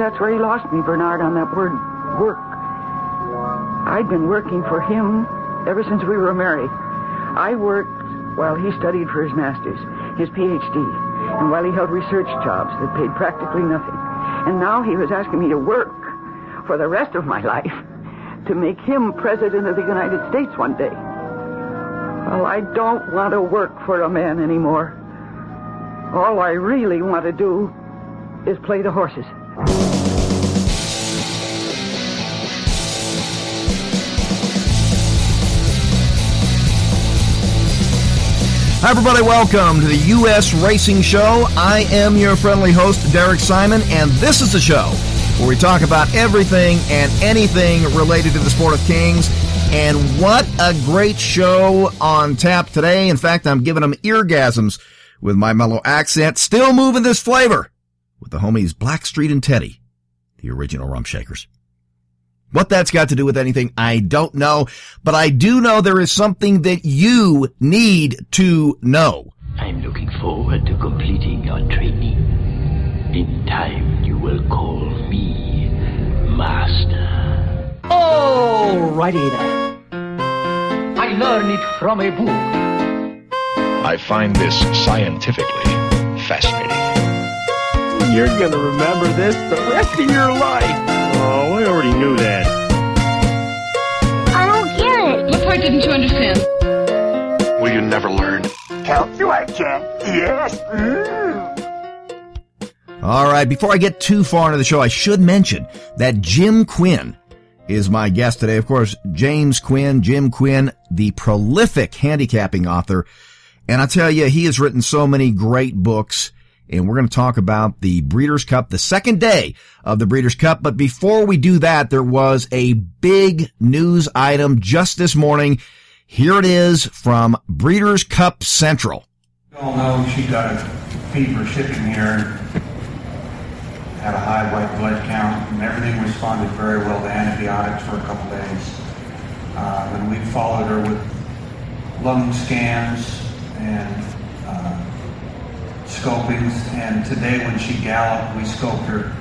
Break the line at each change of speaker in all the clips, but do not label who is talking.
that's where he lost me, Bernard, on that word work. I'd been working for him ever since we were married. I worked while he studied for his master's, his Ph.D., and while he held research jobs that paid practically nothing. And now he was asking me to work for the rest of my life to make him president of the United States one day. Well, I don't want to work for a man anymore. All I really want to do is play the horses.
Hi, everybody. Welcome to the U.S. Racing Show. I am your friendly host, Derek Simon, and this is the show where we talk about everything and anything related to the sport of kings. And what a great show on tap today. In fact, I'm giving them eargasms with my mellow accent, still moving this flavor with the homies Blackstreet and Teddy, the original Rump Shakers. What that's got to do with anything, I don't know, but I do know there is something that you need to know.
I'm looking forward to completing your training. In time, you will call me Master.
Alrighty then. I learned it from a book.
I find this scientifically fascinating.
You're gonna remember this the rest of your life.
Oh, I already knew that.
I don't get it.
What part didn't you understand?
Will you never learn?
Help you, I can. Yes.
All right, before I get too far into the show, I should mention that Jim Quinn is my guest today. Of course, James Quinn, Jim Quinn, the prolific handicapping author. And I tell you, he has written so many great books. And we're going to talk about the Breeders' Cup, the second day of the Breeders' Cup. But before we do that, there was a big news item just this morning. Here it is from Breeders' Cup Central.
You all know she got a fever shipping here, had a high white blood count, and everything responded very well to antibiotics for a couple days. And we followed her with lung scans and scopings, and today when she galloped, we scoped her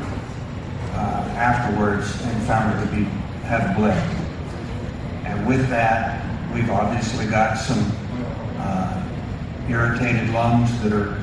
afterwards and found her to have bled. And with that, we've obviously got some irritated lungs that are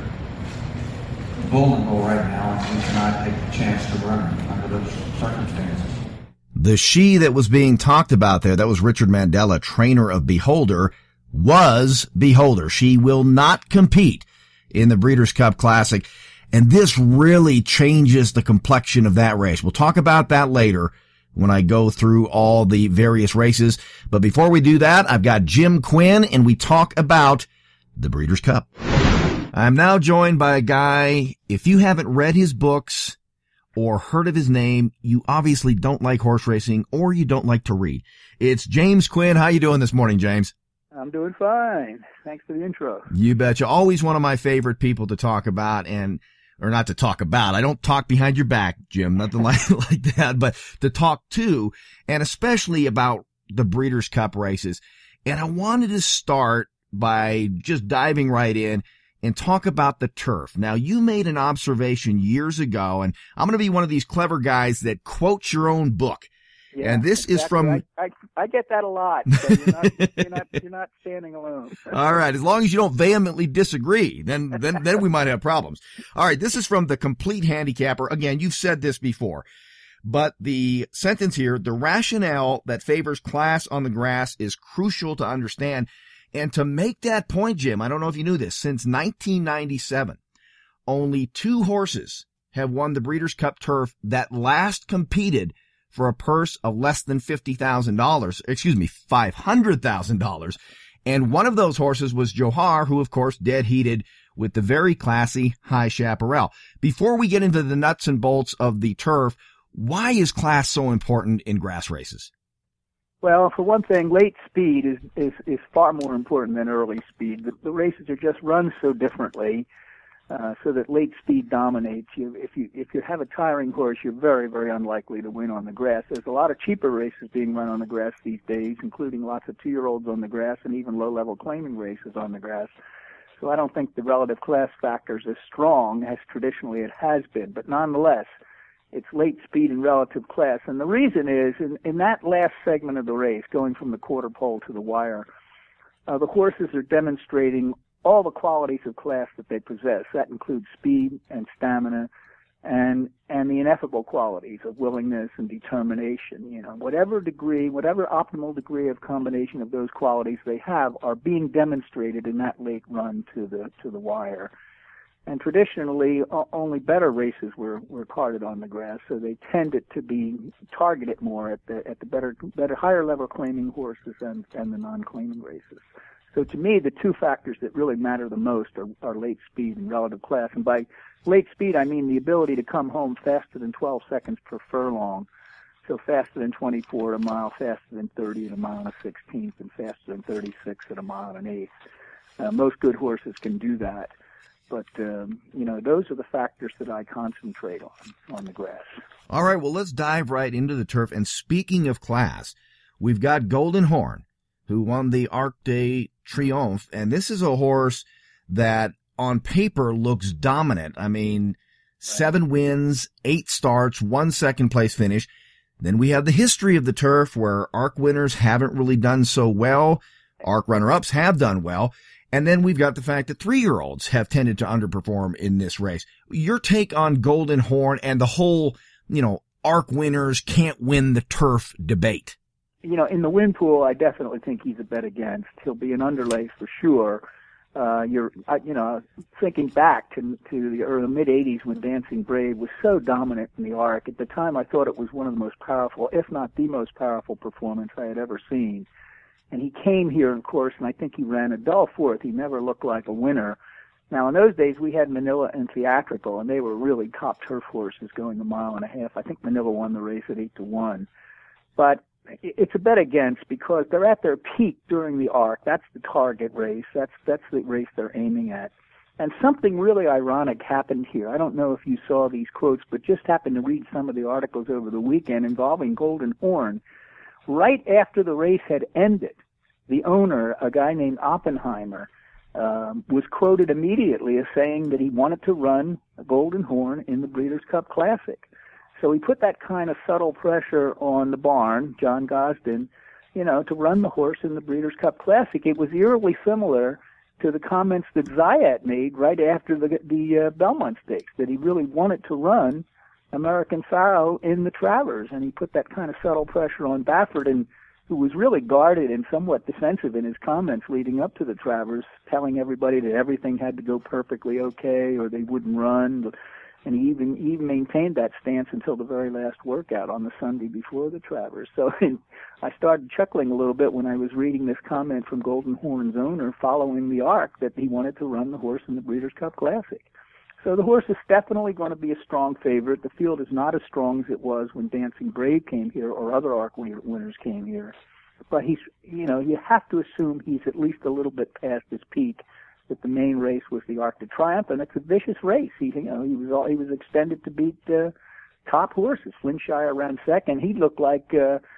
vulnerable right now, and we cannot take the chance to run her under those circumstances.
The she that was being talked about there, that was Richard Mandella, trainer of Beholder, was Beholder. She will not compete in the Breeders' Cup Classic, and this really changes the complexion of that race. We'll talk about that later when I go through all the various races. But before we do that, I've got Jim Quinn, and we talk about the Breeders' Cup. I'm now joined by a guy, if you haven't read his books or heard of his name, you obviously don't like horse racing or you don't like to read. It's James Quinn. How you doing this morning, James?
I'm doing fine. Thanks for the intro.
You betcha. Always one of my favorite people to talk about or not to talk about. I don't talk behind your back, Jim, nothing like that, but to talk to, and especially about the Breeders' Cup races. And I wanted to start by just diving right in and talk about the turf. Now, you made an observation years ago, and I'm going to be one of these clever guys that quotes your own book.
Yeah,
and this is from...
I get that a lot, so you're not standing alone.
All right, as long as you don't vehemently disagree, then we might have problems. All right, this is from The Complete Handicapper. Again, you've said this before, but the sentence here, the rationale that favors class on the grass is crucial to understand. And to make that point, Jim, I don't know if you knew this, since 1997, only 2 horses have won the Breeders' Cup Turf that last competed for a purse of less than $500,000. And one of those horses was Johar, who of course dead heated with the very classy High Chaparral. Before we get into the nuts and bolts of the turf, why is class so important in grass races?
Well, for one thing, late speed is far more important than early speed. The races are just run so differently. So that late speed dominates you. If you have a tiring horse, you're very, very unlikely to win on the grass. There's a lot of cheaper races being run on the grass these days, including lots of 2-year-olds on the grass and even low-level claiming races on the grass. So I don't think the relative class factor is as strong as traditionally it has been. But nonetheless, It's late speed and relative class. And the reason is, in that last segment of the race, going from the quarter pole to the wire, the horses are demonstrating all the qualities of class that they possess. That includes speed and stamina and the ineffable qualities of willingness and determination. You know, whatever optimal degree of combination of those qualities they have are being demonstrated in that late run to the wire. And traditionally, only better races were carded on the grass, so they tended to be targeted more at the better higher level claiming horses and the non-claiming races. So to me, the two factors that really matter the most are late speed and relative class. And by late speed, I mean the ability to come home faster than 12 seconds per furlong. So faster than 24 at a mile, faster than 30 at a mile and a 16th, and faster than 36 at a mile and an eighth. Most good horses can do that. But, those are the factors that I concentrate on the grass.
All right, well, let's dive right into the turf. And speaking of class, we've got Golden Horn, who won the Arc de Triomphe. And this is a horse that on paper looks dominant. I mean, 7 wins, 8 starts, 1 second place finish. Then we have the history of the turf where Arc winners haven't really done so well. Arc runner-ups have done well. And then we've got the fact that 3-year-olds have tended to underperform in this race. Your take on Golden Horn and the whole, Arc winners can't win the turf debate.
In the win pool, I definitely think he's a bet against. He'll be an underlay for sure. Thinking back to the mid-'80s when Dancing Brave was so dominant in the Arc. At the time, I thought it was one of the most powerful, if not the most powerful performance I had ever seen. And he came here, of course, and I think he ran a dull fourth. He never looked like a winner. Now, in those days, we had Manila and Theatrical, and they were really top turf horses going a mile and a half. I think Manila won the race at 8-1. But it's a bet against because they're at their peak during the Arc. That's the target race. That's the race they're aiming at. And something really ironic happened here. I don't know if you saw these quotes, but just happened to read some of the articles over the weekend involving Golden Horn. Right after the race had ended, the owner, a guy named Oppenheimer, was quoted immediately as saying that he wanted to run a Golden Horn in the Breeders' Cup Classic. So he put that kind of subtle pressure on the barn, John Gosden, to run the horse in the Breeders' Cup Classic. It was eerily similar to the comments that Zayat made right after the Belmont Stakes, that he really wanted to run American Pharoah in the Travers, and he put that kind of subtle pressure on Bafferton, who was really guarded and somewhat defensive in his comments leading up to the Travers, telling everybody that everything had to go perfectly okay or they wouldn't run. And he even maintained that stance until the very last workout on the Sunday before the Travers. So I started chuckling a little bit when I was reading this comment from Golden Horn's owner following the Arc that he wanted to run the horse in the Breeders' Cup Classic. So the horse is definitely going to be a strong favorite. The field is not as strong as it was when Dancing Brave came here or other Arc winners came here. But you have to assume he's at least a little bit past his peak. That the main race was the Arc de Triomphe, and it's a vicious race. He was extended to beat top horses. Flintshire ran second. He looked like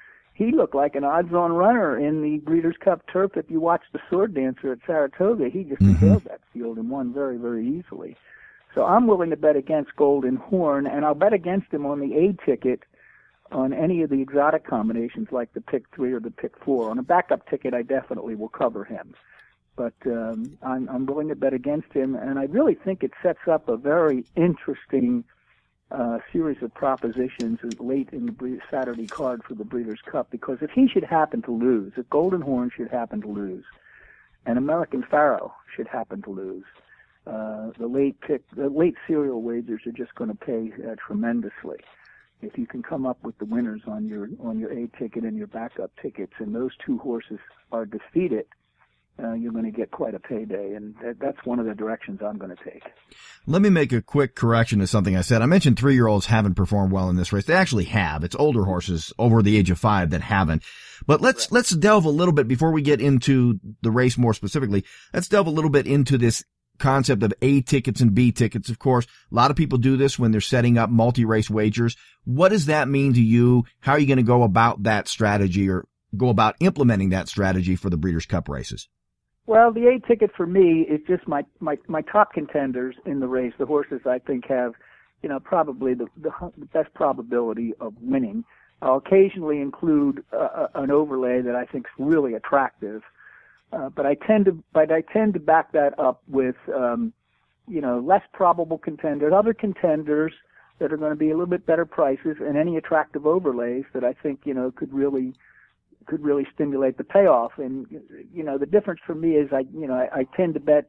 an odds-on runner in the Breeders' Cup Turf. If you watch the Sword Dancer at Saratoga, he just impaled that field and won very, very easily. So I'm willing to bet against Golden Horn, and I'll bet against him on the A ticket on any of the exotic combinations like the pick 3 or the pick 4. On a backup ticket, I definitely will cover him. But I'm willing to bet against him, and I really think it sets up a very interesting series of propositions late in the Saturday card for the Breeders' Cup, because if he should happen to lose, if Golden Horn should happen to lose, and American Pharoah should happen to lose, the late serial wagers are just going to pay tremendously. If you can come up with the winners on your A ticket and your backup tickets, and those two horses are defeated, you're going to get quite a payday, and that's one of the directions I'm going to take.
Let me make a quick correction to something I said. I mentioned 3-year-olds haven't performed well in this race. They actually have. It's older horses over the age of 5 that haven't. But let's delve a little bit before we get into the race more specifically. Let's delve a little bit into this concept of A tickets and B tickets. Of course, a lot of people do this when they're setting up multi-race wagers. What does that mean to you? How are you going to go about that strategy or go about implementing that strategy for the Breeders' Cup races?
Well, the A ticket for me is just my top contenders in the race, the horses I think have probably the best probability of winning. I'll occasionally include an overlay that I think is really attractive, but I tend to back that up with less probable contenders, other contenders that are going to be a little bit better prices, and any attractive overlays that I think could really stimulate the payoff. And the difference for me is I tend to bet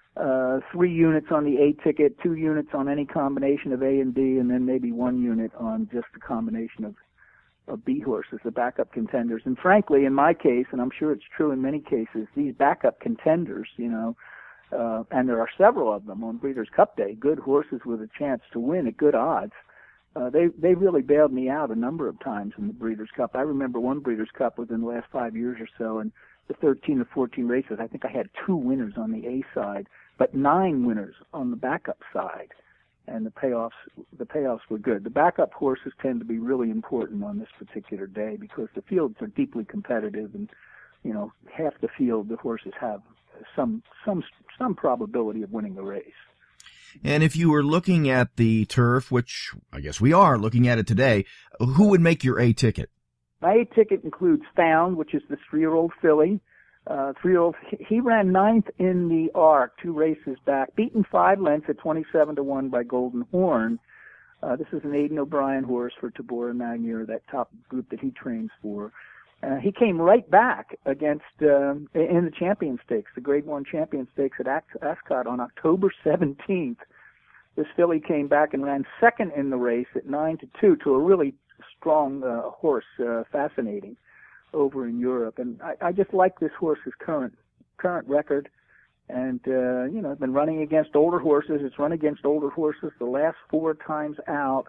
3 units on the A ticket, 2 units on any combination of A and B, and then maybe 1 unit on just the combination of B horses, the backup contenders. And frankly, in my case, and I'm sure it's true in many cases, these backup contenders, and there are several of them on Breeders' Cup Day, good horses with a chance to win at good odds. They really bailed me out a number of times in the Breeders' Cup. I remember one Breeders' Cup within the last 5 years or so, and the 13 or 14 races, I think I had 2 winners on the A side, but 9 winners on the backup side. And the payoffs were good. The backup horses tend to be really important on this particular day because the fields are deeply competitive, and half the field the horses have some probability of winning the race.
And if you were looking at the turf, which I guess we are looking at it today, who would make your A ticket?
My A ticket includes Found, which is the 3-year-old filly. 3-year-old, he ran 9th in the Arc 2 races back, beaten 5 lengths at 27-1 by Golden Horn. This is an Aidan O'Brien horse for Tabor and Magnier, that top group that he trains for. He came right back against in the Champion Stakes, the Grade 1 Champion Stakes at Ascot on October 17th. This filly came back and ran 2nd in the race at 9-2 to a really strong horse, Fascinating, over in Europe. And I just like this horse's current record. And, it's been running against older horses. It's run against older horses the last 4 times out.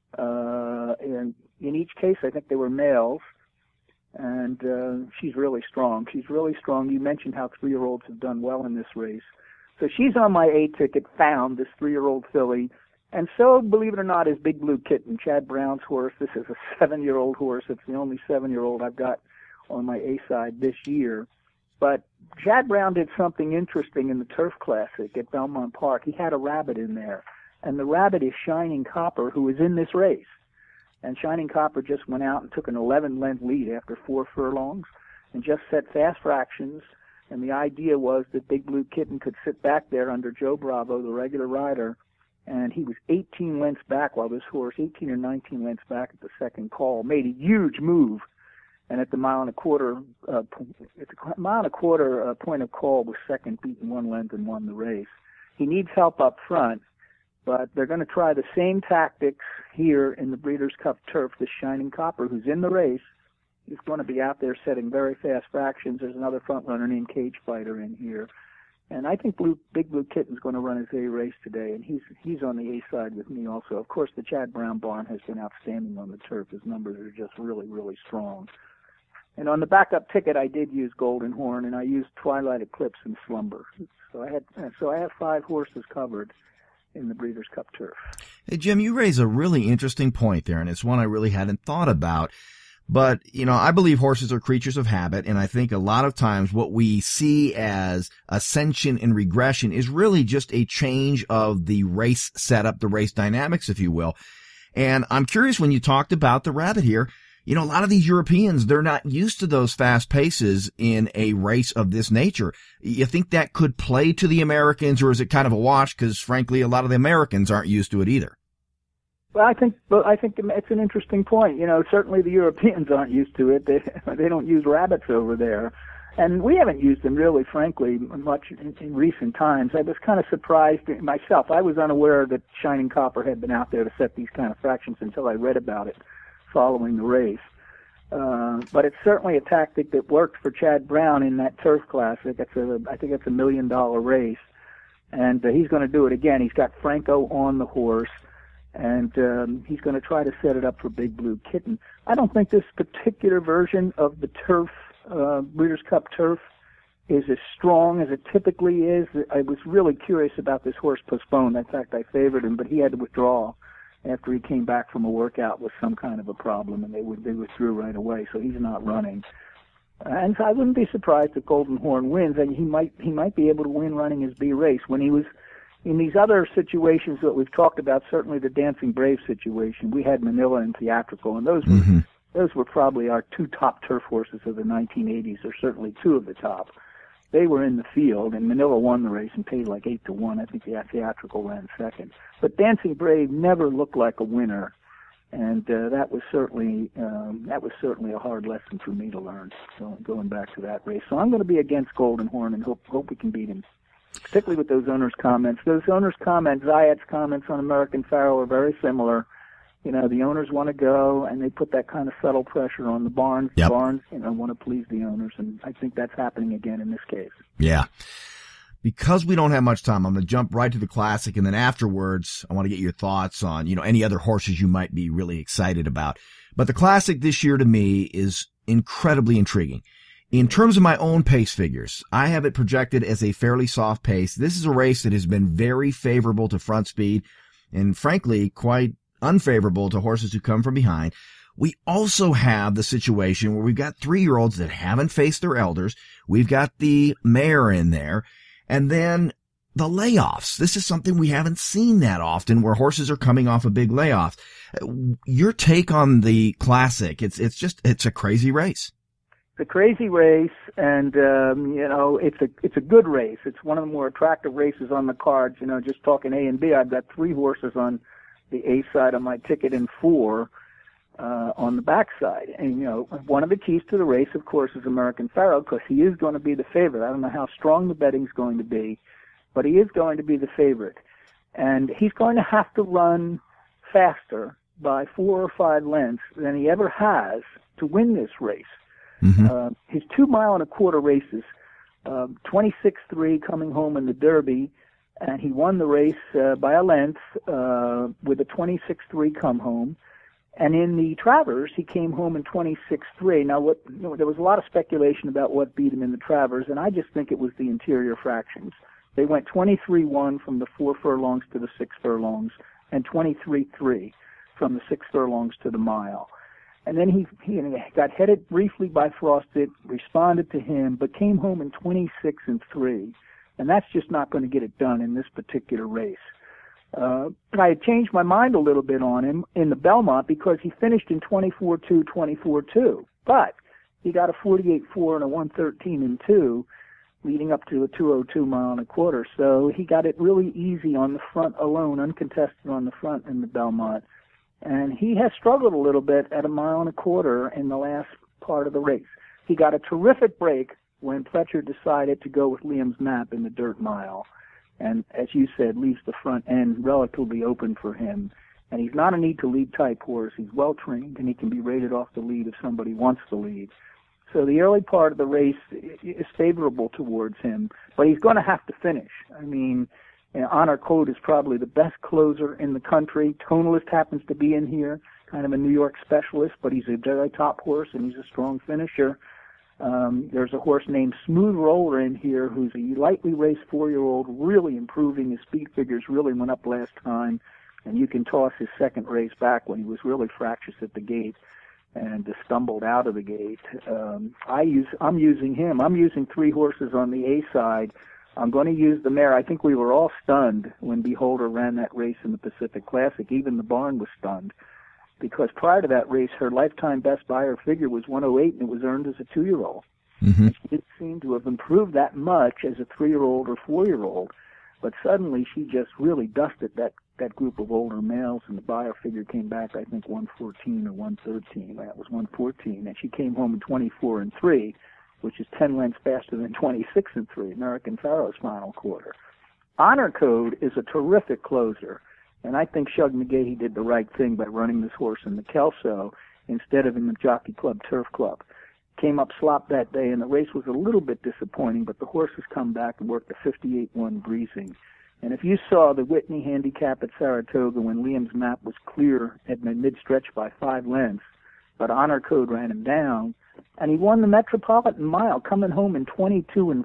And in each case, I think they were males. And she's really strong. You mentioned how 3-year-olds have done well in this race. So she's on my A ticket, Found, this 3-year-old filly. And so, believe it or not, is Big Blue Kitten, Chad Brown's horse. This is a 7-year-old horse. It's the only 7-year-old I've got on my A side this year. But Chad Brown did something interesting in the Turf Classic at Belmont Park. He had a rabbit in there, and the rabbit is Shining Copper, who is in this race. And Shining Copper just went out and took an 11-length lead after 4 furlongs and just set fast fractions. And the idea was that Big Blue Kitten could sit back there under Joe Bravo, the regular rider, and he was 18 lengths back while this horse, 18 or 19 lengths back at the second call, made a huge move. And at the mile and a quarter point of call, was second, beaten 1 length, and won the race. He needs help up front, but they're going to try the same tactics here in the Breeders' Cup Turf. This Shining Copper, who's in the race, is going to be out there setting very fast fractions. There's another front runner named Cage Fighter in here. And I think Big Blue Kitten's going to run his A race today, and he's on the A side with me also. Of course, the Chad Brown barn has been outstanding on the turf. His numbers are just really, really strong. And on the backup ticket, I did use Golden Horn, and I used Twilight Eclipse and Slumber. So I have 5 horses covered in the Breeders' Cup Turf.
Hey, Jim, you raise a really interesting point there, and it's one I really hadn't thought about. But, I believe horses are creatures of habit, and I think a lot of times what we see as ascension and regression is really just a change of the race setup, the race dynamics, if you will. And I'm curious, when you talked about the rabbit here, a lot of these Europeans, they're not used to those fast paces in a race of this nature. You think that could play to the Americans, or is it kind of a wash? Because frankly, a lot of the Americans aren't used to it either.
Well, I think it's an interesting point. Certainly the Europeans aren't used to it. They don't use rabbits over there. And we haven't used them really, frankly, much in recent times. I was kind of surprised myself. I was unaware that Shining Copper had been out there to set these kind of fractions until I read about it following the race. But it's certainly a tactic that worked for Chad Brown in that Turf Classic. I think it's $1 million race. And he's going to do it again. He's got Franco on the horse. And he's going to try to set it up for Big Blue Kitten. I don't think this particular version of the turf, Breeders' Cup Turf, is as strong as it typically is. I was really curious about this horse Postponed. In fact, I favored him, but he had to withdraw after he came back from a workout with some kind of a problem, and they withdrew right away, so he's not running. And so I wouldn't be surprised if Golden Horn wins, and he might be able to win running his B race. When he was in these other situations that we've talked about, certainly the Dancing Brave situation, we had Manila and Theatrical, and those were probably our two top turf horses of the 1980s, or certainly two of the top. They were in the field, and Manila won the race and paid like 8-1. I think the Theatrical ran second. But Dancing Brave never looked like a winner, and that was certainly a hard lesson for me to learn. So going back to that race, so I'm going to be against Golden Horn and hope we can beat him. Particularly with those owners' comments. Those owners' comments, Zayat's comments on American Pharoah are very similar. You know, the owners want to go, and they put that kind of subtle pressure on the barns.
Yep.
The barns, want to please the owners, and I think that's happening again in this case.
Yeah. Because we don't have much time, I'm going to jump right to the Classic, and then afterwards, I want to get your thoughts on, any other horses you might be really excited about. But the Classic this year to me is incredibly intriguing. In terms of my own pace figures, I have it projected as a fairly soft pace. This is a race that has been very favorable to front speed and, frankly, quite unfavorable to horses who come from behind. We also have the situation where we've got 3-year-olds that haven't faced their elders. We've got the mare in there. And then the layoffs. This is something we haven't seen that often, where horses are coming off a big layoff. Your take on the Classic, it's a crazy race.
It's a crazy race, and it's a good race. It's one of the more attractive races on the cards. Just talking A and B, I've got 3 horses on the A side of my ticket and 4 on the back side. And one of the keys to the race, of course, is American Pharoah, because he is going to be the favorite. I don't know how strong the betting's going to be, but he is going to be the favorite, and he's going to have to run faster by 4 or 5 lengths than he ever has to win this race. Mm-hmm. His 2 mile and a quarter races, 26-3 coming home in the Derby, and he won the race by a length with a 26-3 come home. And in the Travers, he came home in 26-3. Now, there was a lot of speculation about what beat him in the Travers, and I just think it was the interior fractions. They went 23-1 from the 4 furlongs to the 6 furlongs, and 23-3 from the 6 furlongs to the mile. And then he got headed briefly by Frosted, responded to him, but came home in 26-3. And that's just not going to get it done in this particular race. I had changed my mind a little bit on him in the Belmont because he finished in 24-2, 24-2. But he got a 48-4 and a 113-2, leading up to a 202 mile and a quarter. So he got it really easy on the front alone, uncontested on the front in the Belmont. And he has struggled a little bit at a mile and a quarter in the last part of the race. He got a terrific break when Pletcher decided to go with Liam's Map in the dirt mile. And as you said, leaves the front end relatively open for him. And he's not a need-to-lead type horse. He's well-trained, and he can be rated off the lead if somebody wants the lead. So the early part of the race is favorable towards him, but he's going to have to finish. I mean, Honor Code is probably the best closer in the country. Tonalist happens to be in here, kind of a New York specialist, but he's a very top horse, and he's a strong finisher. There's a horse named Smooth Roller in here who's a lightly raced 4-year-old, really improving. His speed figures really went up last time, and you can toss his second race back when he was really fractious at the gate and stumbled out of the gate. I'm using him. I'm using 3 horses on the A side. I'm going to use the mare. I think we were all stunned when Beholder ran that race in the Pacific Classic. Even the barn was stunned, because prior to that race, her lifetime best buyer figure was 108, and it was earned as a 2-year-old. Mm-hmm. She didn't seem to have improved that much as a 3-year-old or 4-year-old, but suddenly she just really dusted that group of older males, and the buyer figure came back, I think, 114 or 113. That was 114, and she came home in 24-3, which is 10 lengths faster than 26-3, American Pharoah's final quarter. Honor Code is a terrific closer. And I think Shug McGahee did the right thing by running this horse in the Kelso instead of in the Jockey Club Turf Club. Came up slop that day, and the race was a little bit disappointing, but the horse has come back and worked a 58-1 breezing. And if you saw the Whitney handicap at Saratoga when Liam's Map was clear at mid-stretch by 5 lengths, but Honor Code ran him down, and he won the Metropolitan Mile, coming home in 22-4.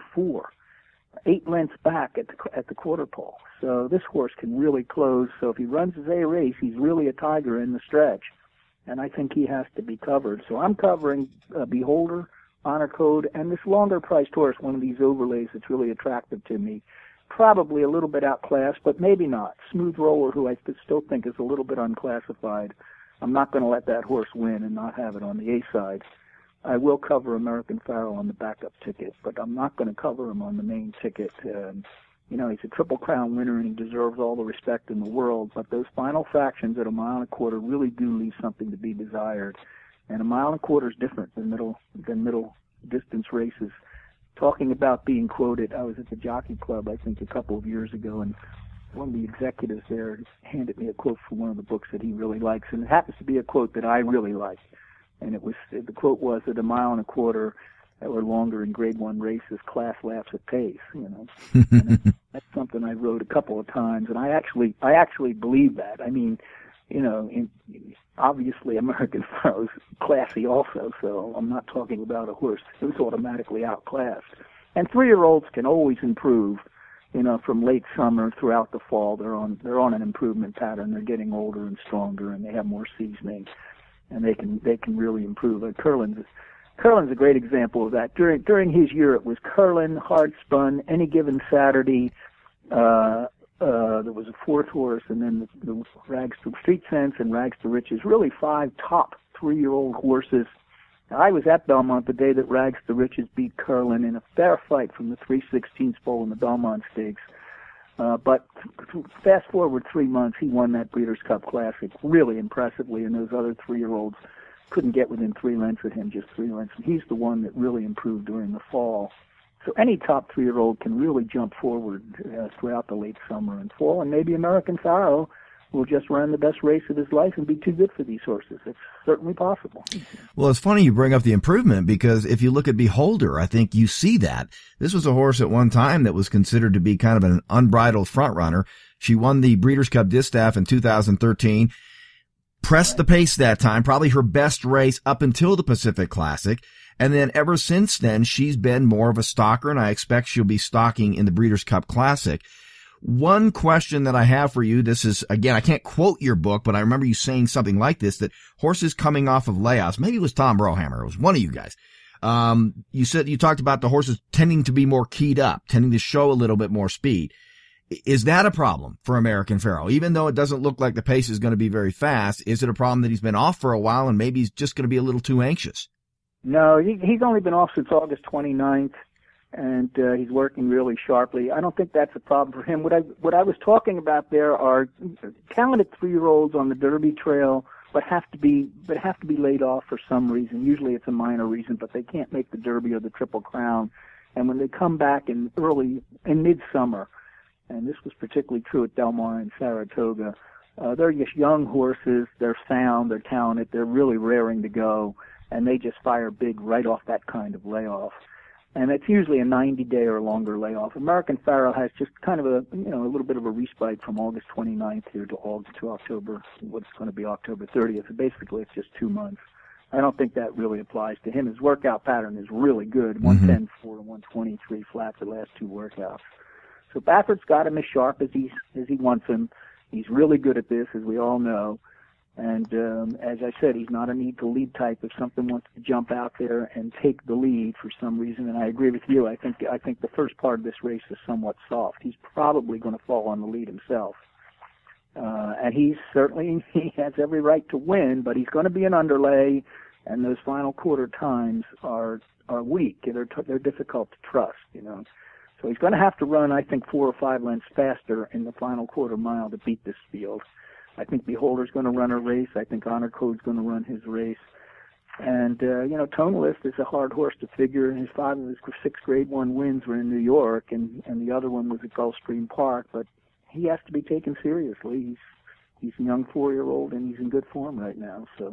8 lengths back at the quarter pole. So this horse can really close. So if he runs his A race, he's really a tiger in the stretch. And I think he has to be covered. So I'm covering Beholder, Honor Code, and this longer-priced horse, one of these overlays that's really attractive to me, probably a little bit outclassed, but maybe not. Smooth Roller, who I still think is a little bit unclassified. I'm not going to let that horse win and not have it on the A side. I will cover American Pharoah on the backup ticket, but I'm not going to cover him on the main ticket. You know, he's a Triple Crown winner and he deserves all the respect in the world, but those final fractions at 1.25 miles really do leave something to be desired. And 1.25 miles is different than middle distance races. Talking about being quoted, I was at the Jockey Club, I think, a couple of years ago, and one of the executives there handed me a quote from one of the books that he really likes, and it happens to be a quote that I really like. And the quote was that 1.25 miles or longer in Grade 1 races, class laughs at pace. You know, and that's something I wrote a couple of times, and I actually believe that. I mean, you know, obviously American Pharoah's classy also, so I'm not talking about a horse who's automatically outclassed. And 3-year-olds can always improve. You know, from late summer throughout the fall, they're on an improvement pattern. They're getting older and stronger, and they have more seasoning, and they can really improve. And Curlin's a great example of that. During his year, it was Curlin, Hard Spun, Any Given Saturday. There was a fourth horse, and then the Rags to Street Sense and Rags to Riches. Really 5 top 3-year-old horses. I was at Belmont the day that Rags to Riches beat Curlin in a fair fight from the 3/16 pole in the Belmont Stakes. But fast forward 3 months, he won that Breeders' Cup Classic really impressively, and those other 3-year-olds couldn't get within 3 lengths of him, just 3 lengths. And he's the one that really improved during the fall. So any top 3-year-old can really jump forward throughout the late summer and fall, and maybe American Pharoah will just run the best race of his life and be too good for these horses. It's certainly possible.
Well, it's funny you bring up the improvement, because if you look at Beholder, I think you see that. This was a horse at one time that was considered to be kind of an unbridled front runner. She won the Breeders' Cup Distaff in 2013, pressed the pace that time, probably her best race up until the Pacific Classic. And then ever since then, she's been more of a stalker, and I expect she'll be stalking in the Breeders' Cup Classic. One question that I have for you, this is, again, I can't quote your book, but I remember you saying something like this, that horses coming off of layoffs, maybe it was Tom Brohammer, it was one of you guys. You talked about the horses tending to be more keyed up, tending to show a little bit more speed. Is that a problem for American Pharoah? Even though it doesn't look like the pace is going to be very fast, is it a problem that he's been off for a while and maybe he's just going to be a little too anxious?
No, he's only been off since August 29th. And he's working really sharply. I don't think that's a problem for him. What I was talking about there are talented 3-year-olds on the Derby trail, but have to be laid off for some reason. Usually it's a minor reason, but they can't make the Derby or the Triple Crown. And when they come back in midsummer, and this was particularly true at Del Mar and Saratoga, they're just young horses. They're sound. They're talented. They're really raring to go, and they just fire big right off that kind of layoff. And it's usually a 90-day or longer layoff. American Pharoah has just kind of a little bit of a respite from August 29th here to October, what's going to be October 30th. So basically, it's just 2 months. I don't think that really applies to him. His workout pattern is really good, 110-4 to 123 flat the last 2 workouts. So Baffert's got him as sharp as he wants him. He's really good at this, as we all know. And as I said, he's not a need-to-lead type. If something wants to jump out there and take the lead for some reason, and I agree with you, I think the first part of this race is somewhat soft. He's probably going to fall on the lead himself. And he has every right to win, but he's going to be an underlay, and those final quarter times are weak. They're difficult to trust, you know. So he's going to have to run, I think, 4 or 5 lengths faster in the final quarter mile to beat this field. I think Beholder's going to run a race. I think Honor Code's going to run his race. And, Tonalist is a hard horse to figure. His 5 of his 6 Grade 1 wins were in New York, and the other one was at Gulfstream Park. But he has to be taken seriously. He's a young 4-year-old, and he's in good form right now. So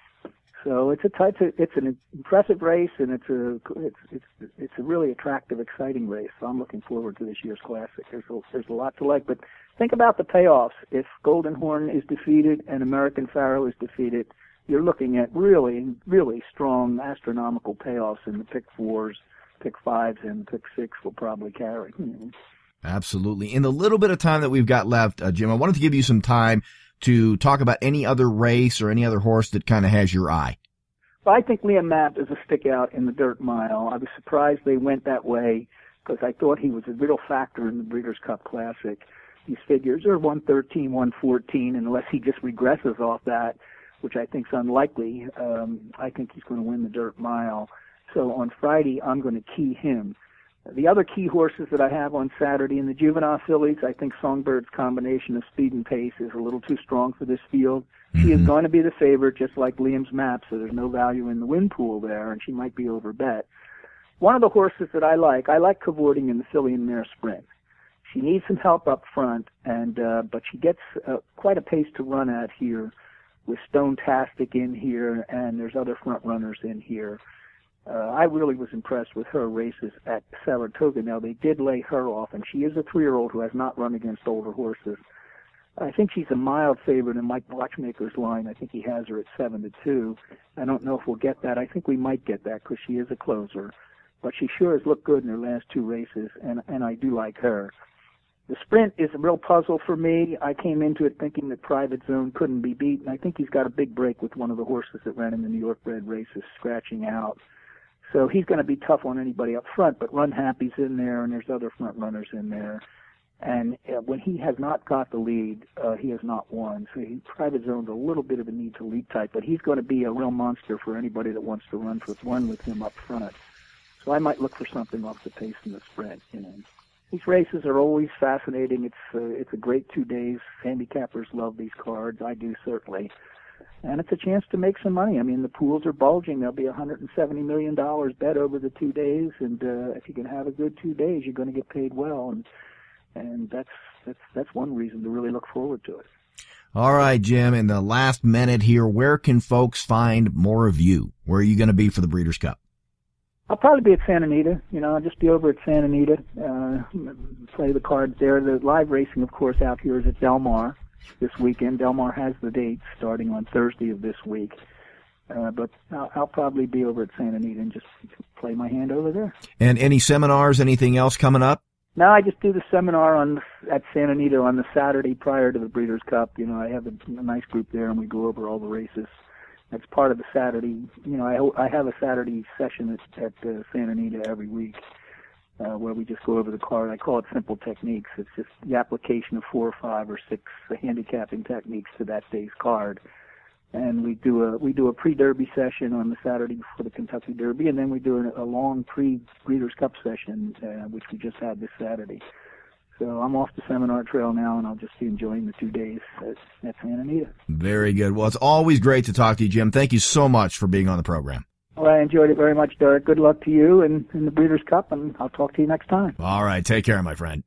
it's an impressive race, and it's a really attractive, exciting race. So I'm looking forward to this year's Classic. There's a lot to like, but think about the payoffs. If Golden Horn is defeated and American Pharoah is defeated, you're looking at really, really strong astronomical payoffs in the pick 4s, pick 5s, and pick 6 will probably carry.
Absolutely. In the little bit of time that we've got left, Jim, I wanted to give you some time to talk about any other race or any other horse that kind of has your eye.
Well, I think Liam Mapp is a stick out in the dirt mile. I was surprised they went that way. because I thought he was a real factor in the Breeders' Cup Classic. These figures are 113, 114, and unless he just regresses off that, which I think is unlikely, I think he's going to win the dirt mile. So on Friday, I'm going to key him. The other key horses that I have on Saturday in the juvenile fillies, I think Songbird's combination of speed and pace is a little too strong for this field. She is going to be the favorite, just like Liam's Map, so there's no value in the win pool there, and she might be overbet. One of the horses that I like cavorting in the filly and mare sprint. She needs some help up front, but she gets quite a pace to run at here with Stone-tastic in here, and there's other front runners in here. I really was impressed with her races at Saratoga. Now, they did lay her off, and she is a 3-year-old who has not run against older horses. I think she's a mild favorite in Mike Watchmaker's line. I think he has her at 7-2. I don't know if we'll get that. I think we might get that because she is a closer. But she sure has looked good in her last 2 races, and I do like her. The sprint is a real puzzle for me. I came into it thinking that Private Zone couldn't be beaten. I think he's got a big break with one of the horses that ran in the New York bred races, scratching out. So he's going to be tough on anybody up front, but Run Happy's in there, and there's other front runners in there. And when he has not got the lead, he has not won. So Private Zone's a little bit of a need to lead type, but he's going to be a real monster for anybody that wants to run with him up front. So I might look for something off the pace in the sprint. These races are always fascinating. It's a great 2 days. Handicappers love these cards. I do, certainly. And it's a chance to make some money. I mean, the pools are bulging. There'll be $170 million bet over the 2 days, and if you can have a good 2 days, you're going to get paid well. And that's one reason to really look forward to it.
All right, Jim, in the last minute here, where can folks find more of you? Where are you going to be for the Breeders' Cup?
I'll probably be at Santa Anita. I'll just be over at Santa Anita, play the cards there. The live racing, of course, out here is at Del Mar this weekend. Del Mar has the dates starting on Thursday of this week. But I'll probably be over at Santa Anita and just play my hand over there. And
any seminars, anything else coming up?
No, I just do the seminar at Santa Anita on the Saturday prior to the Breeders' Cup. I have a nice group there, and we go over all the races. That's part of the Saturday. I have a Saturday session at Santa Anita every week where we just go over the card. I call it Simple Techniques. It's just the application of 4 or 5 or 6 handicapping techniques to that day's card. And we do a pre-Derby session on the Saturday before the Kentucky Derby, and then we do a long pre-Breeders' Cup session, which we just had this Saturday. So I'm off the seminar trail now, and I'll just be enjoying the 2 days at Santa Anita.
Very good. Well, it's always great to talk to you, Jim. Thank you so much for being on the program.
Well, I enjoyed it very much, Derek. Good luck to you and in the Breeders' Cup, and I'll talk to you next time.
All right. Take care, my friend.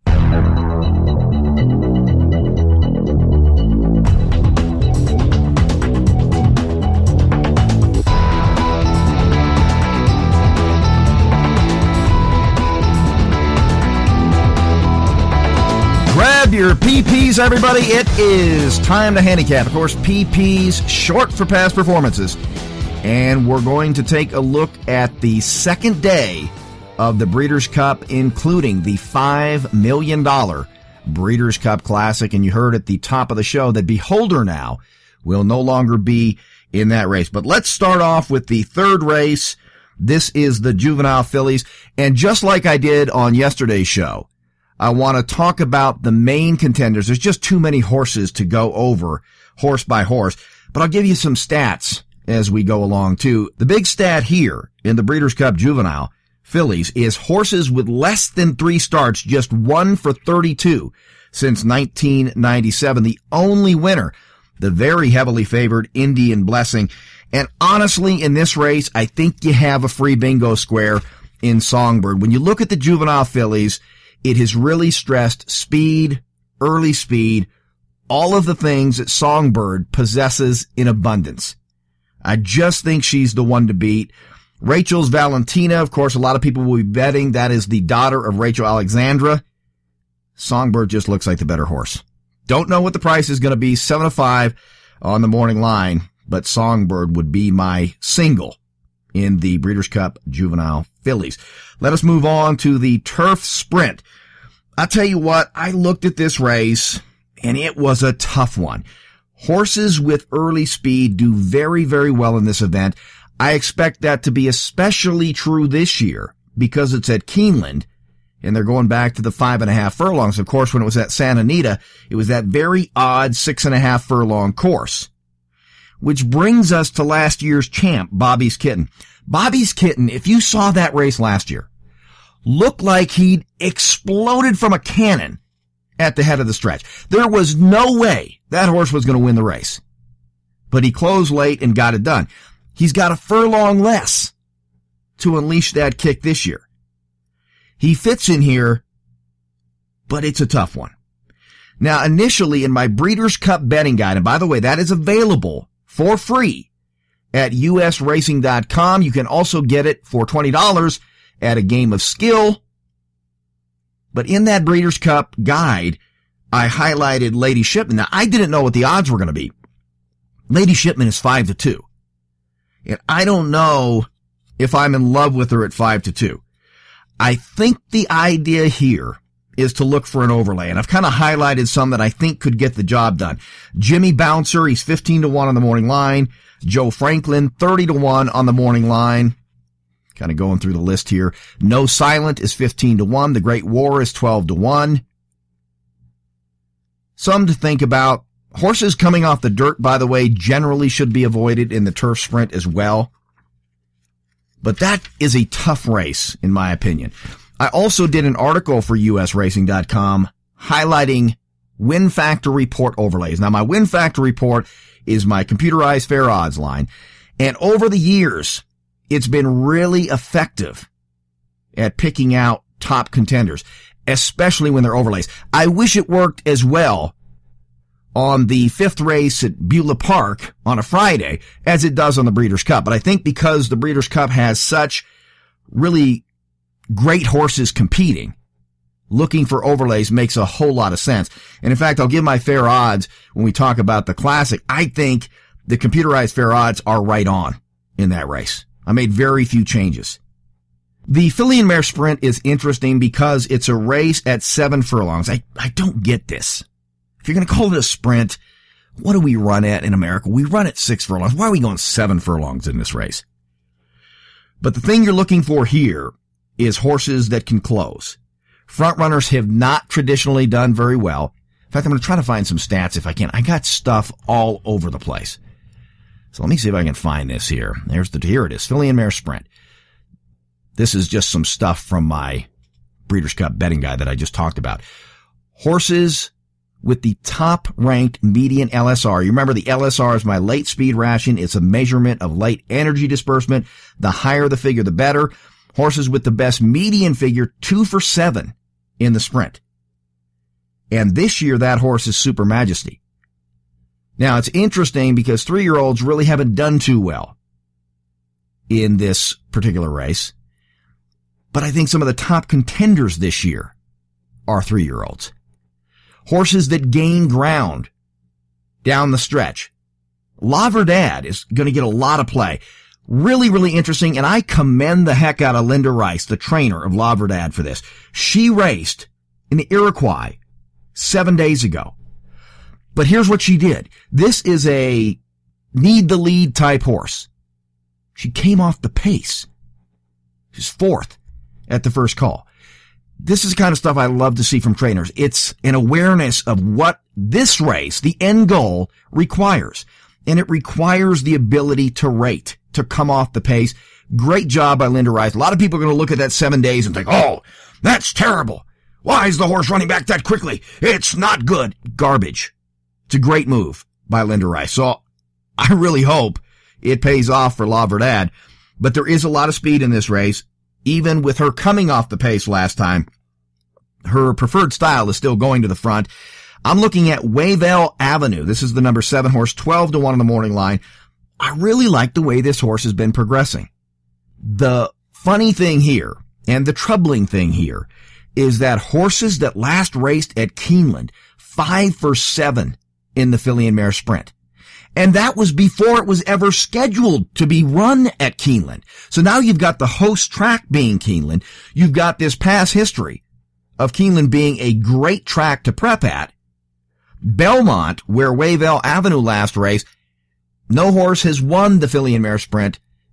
Grab your PPs, everybody. It is time to handicap. Of course, PPs, short for past performances. And we're going to take a look at the second day of the Breeders' Cup, including the $5 million Breeders' Cup Classic. And you heard at the top of the show that Beholder now will no longer be in that race. But let's start off with the third race. This is the Juvenile Fillies. And just like I did on yesterday's show, I want to talk about the main contenders. There's just too many horses to go over horse by horse, but I'll give you some stats as we go along too. The big stat here in the Breeders' Cup Juvenile Fillies is horses with less than 3 starts, just 1 for 32 since 1997. The only winner, the very heavily favored Indian Blessing. And honestly, in this race, I think you have a free bingo square in Songbird. When you look at the Juvenile Fillies, it has really stressed speed, early speed, all of the things that Songbird possesses in abundance. I just think she's the one to beat. Rachel's Valentina, of course, a lot of people will be betting that is the daughter of Rachel Alexandra. Songbird just looks like the better horse. Don't know what the price is going to be, 7-5 on the morning line, but Songbird would be my single in the Breeders' Cup Juvenile Fillies. Let us move on to the Turf Sprint. I'll tell you what, I looked at this race, and it was a tough one. Horses with early speed do very, very well in this event. I expect that to be especially true this year because it's at Keeneland, And they're going back to the 5.5 furlongs. Of course, when it was at Santa Anita, it was that very odd 6.5 furlong course. Which brings us to last year's champ, Bobby's Kitten. Bobby's Kitten, if you saw that race last year, looked like he'd exploded from a cannon at the head of the stretch. There was no way that horse was going to win the race. But he closed late and got it done. He's got a furlong less to unleash that kick this year. He fits in here, but it's a tough one. Now, initially in my Breeders' Cup betting guide, and by the way, that is available for free at usracing.com. You can also get it for $20 at A Game of Skill. But in that Breeders' Cup guide, I highlighted Lady Shipman. Now, I didn't know what the odds were going to be. Lady Shipman is 5-2. And I don't know if I'm in love with her at 5-2. I think the idea here is to look for an overlay, and I've kind of highlighted some that I think could get the job done. Jimmy Bouncer, he's 15-1 on the morning line. Joe Franklin, 30-1 on the morning line. Kind of going through the list here. No Silent is 15-1. The Great War is 12-1. Some to think about. Horses coming off the dirt, by the way, generally should be avoided in the turf sprint as well. But that is a tough race, in my opinion. I also did an article for usracing.com highlighting Win Factor Report overlays. Now, my Win Factor Report is my computerized fair odds line. And over the years, it's been really effective at picking out top contenders, especially when they're overlays. I wish it worked as well on the 5th race at Beulah Park on a Friday as it does on the Breeders' Cup. But I think because the Breeders' Cup has such really great horses competing, looking for overlays makes a whole lot of sense. And in fact, I'll give my fair odds when we talk about the Classic. I think the computerized fair odds are right on in that race. I made very few changes. The Filly and Mare Sprint is interesting because it's a race at 7 furlongs. I don't get this. If you're going to call it a sprint, what do we run at in America? We run at 6 furlongs. Why are we going 7 furlongs in this race? But the thing you're looking for here is horses that can close. Front runners have not traditionally done very well. In fact, I'm going to try to find some stats if I can. I got stuff all over the place. So let me see if I can find this here. Here it is. Filly and Mare Sprint. This is just some stuff from my Breeders' Cup betting guide that I just talked about. Horses with the top-ranked median LSR. You remember the LSR is my late speed ration. It's a measurement of late energy disbursement. The higher the figure, the better. Horses with the best median figure, 2 for 7 in the sprint. And this year, that horse is Super Majesty. Now, it's interesting because 3-year-olds really haven't done too well in this particular race. But I think some of the top contenders this year are 3-year-olds. Horses that gain ground down the stretch. La Verdad is going to get a lot of play. Really, really interesting, and I commend the heck out of Linda Rice, the trainer of La Verdad, for this. She raced in the Iroquois 7 days ago. But here's what she did. This is a need-the-lead type horse. She came off the pace. She's 4th at the first call. This is the kind of stuff I love to see from trainers. It's an awareness of what this race, the end goal, requires. And it requires the ability to rate, to come off the pace. Great job by Linda Rice. A lot of people are going to look at that 7 days and think, oh, that's terrible. Why is the horse running back that quickly? It's not good. Garbage. It's a great move by Linda Rice. So I really hope it pays off for La Verdad. But there is a lot of speed in this race. Even with her coming off the pace last time, her preferred style is still going to the front. I'm looking at Wayville Avenue. This is the number 7 horse, 12-1 on the morning line. I really like the way this horse has been progressing. The funny thing here, and the troubling thing here, is that horses that last raced at Keeneland, 5 for 7 in the Filly and Mare Sprint. And that was before it was ever scheduled to be run at Keeneland. So now you've got the host track being Keeneland. You've got this past history of Keeneland being a great track to prep at. Belmont, where Wayville Avenue last raced, no horse has won the Filly and Mare Sprint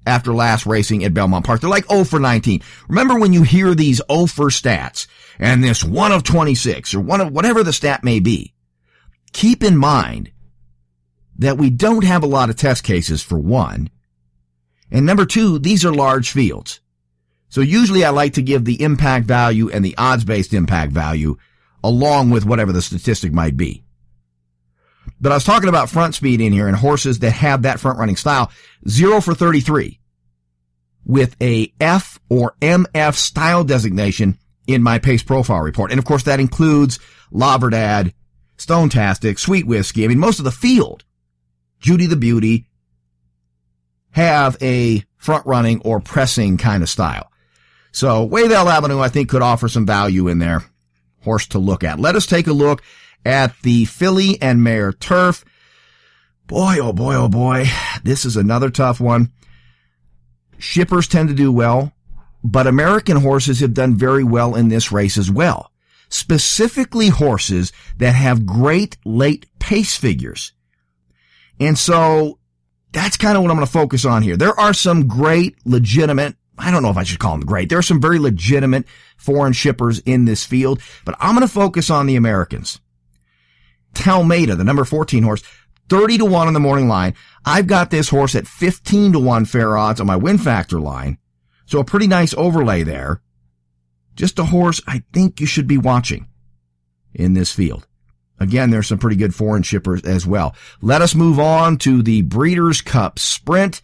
after last racing at Belmont Park. They're like 0 for 19. Remember when you hear these 0 for stats and this 1 of 26 or 1 of whatever the stat may be, keep in mind that we don't have a lot of test cases for one. And number two, these are large fields. So usually I like to give the impact value and the odds-based impact value along with whatever the statistic might be. But I was talking about front speed in here and horses that have that front running style. 0 for 33 with a F or MF style designation in my pace profile report. And of course that includes La Verdad, Stonetastic, Sweet Whiskey. I mean, most of the field, Judy the Beauty, have a front running or pressing kind of style. So Wayville Avenue, I think, could offer some value in there. Horse to look at. Let us take a look at the filly and mare turf. Boy, oh boy, oh boy. This is another tough one. Shippers tend to do well, but American horses have done very well in this race as well. Specifically horses that have great late pace figures. And so that's kind of what I'm going to focus on here. There are some great, legitimate, I don't know if I should call them great. There are some very legitimate foreign shippers in this field, but I'm going to focus on the Americans. Talmada, the number 14 horse, 30 to 1 on the morning line. I've got this horse at 15 to 1 fair odds on my win factor line. So a pretty nice overlay there. Just a horse I think you should be watching in this field. Again, there's some pretty good foreign shippers as well. Let us move on to the Breeders' Cup Sprint.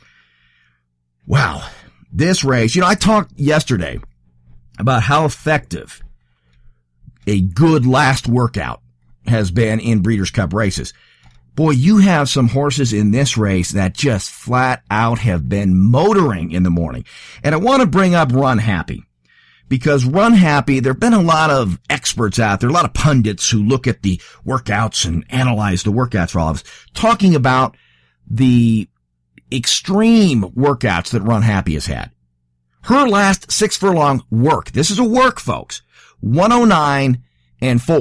Wow. This race, I talked yesterday about how effective a good last workout has been in Breeders' Cup races. Boy, you have some horses in this race that just flat out have been motoring in the morning. And I want to bring up Run Happy. Because Run Happy, there have been a lot of experts out there, a lot of pundits who look at the workouts and analyze the workouts for all of us, talking about the extreme workouts that Run Happy has had. Her last 6 furlong work, this is a work, folks, 109 and 4.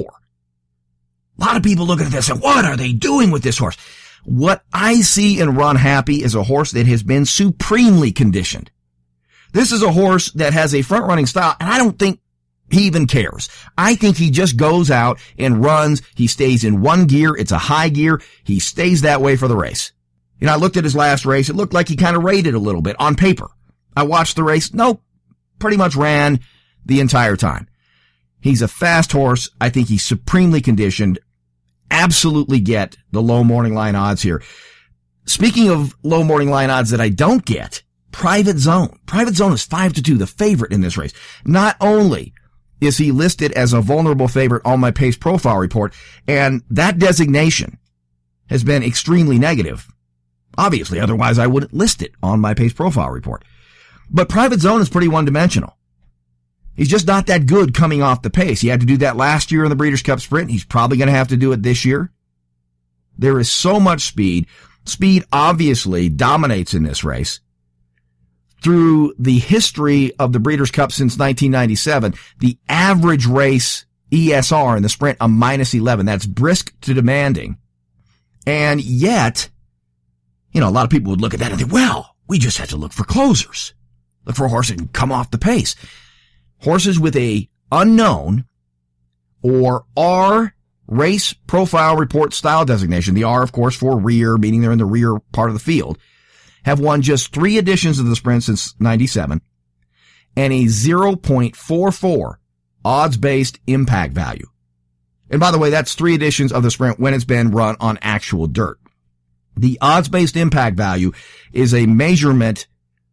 A lot of people looking at this and what are they doing with this horse? What I see in Run Happy is a horse that has been supremely conditioned. This is a horse that has a front running style, and I don't think he even cares. I think he just goes out and runs. He stays in one gear. It's a high gear. He stays that way for the race. I looked at his last race. It looked like he kind of rated a little bit on paper. I watched the race. Nope. Pretty much ran the entire time. He's a fast horse. I think he's supremely conditioned. Absolutely get the low morning line odds here. Speaking of low morning line odds that I don't get, Private Zone. Private Zone is 5-2, the favorite in this race. Not only is he listed as a vulnerable favorite on my pace profile report, and that designation has been extremely negative. Obviously, otherwise I wouldn't list it on my pace profile report. But Private Zone is pretty one-dimensional. He's just not that good coming off the pace. He had to do that last year in the Breeders' Cup Sprint. He's probably going to have to do it this year. There is so much speed. Speed obviously dominates in this race. Through the history of the Breeders' Cup since 1997, the average race ESR in the sprint, a -11. That's brisk to demanding. And yet, a lot of people would look at that and think, well, we just have to look for closers. Look for a horse that can come off the pace. Horses with a unknown or R race profile report style designation, the R, of course, for rear, meaning they're in the rear part of the field, have won just 3 editions of the sprint since 97 and a 0.44 odds-based impact value. And by the way, that's 3 editions of the sprint when it's been run on actual dirt. The odds-based impact value is a measurement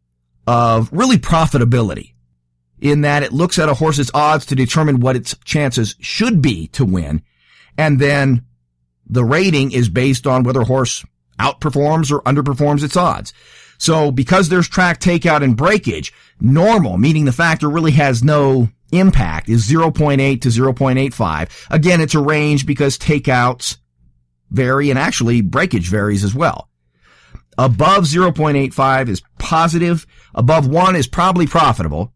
of really profitability in that it looks at a horse's odds to determine what its chances should be to win. And then the rating is based on whether a horse outperforms or underperforms its odds. So because there's track takeout and breakage, normal, meaning the factor really has no impact, is 0.8 to 0.85. Again, it's a range because takeouts vary and actually breakage varies as well. Above 0.85 is positive. Above 1 is probably profitable.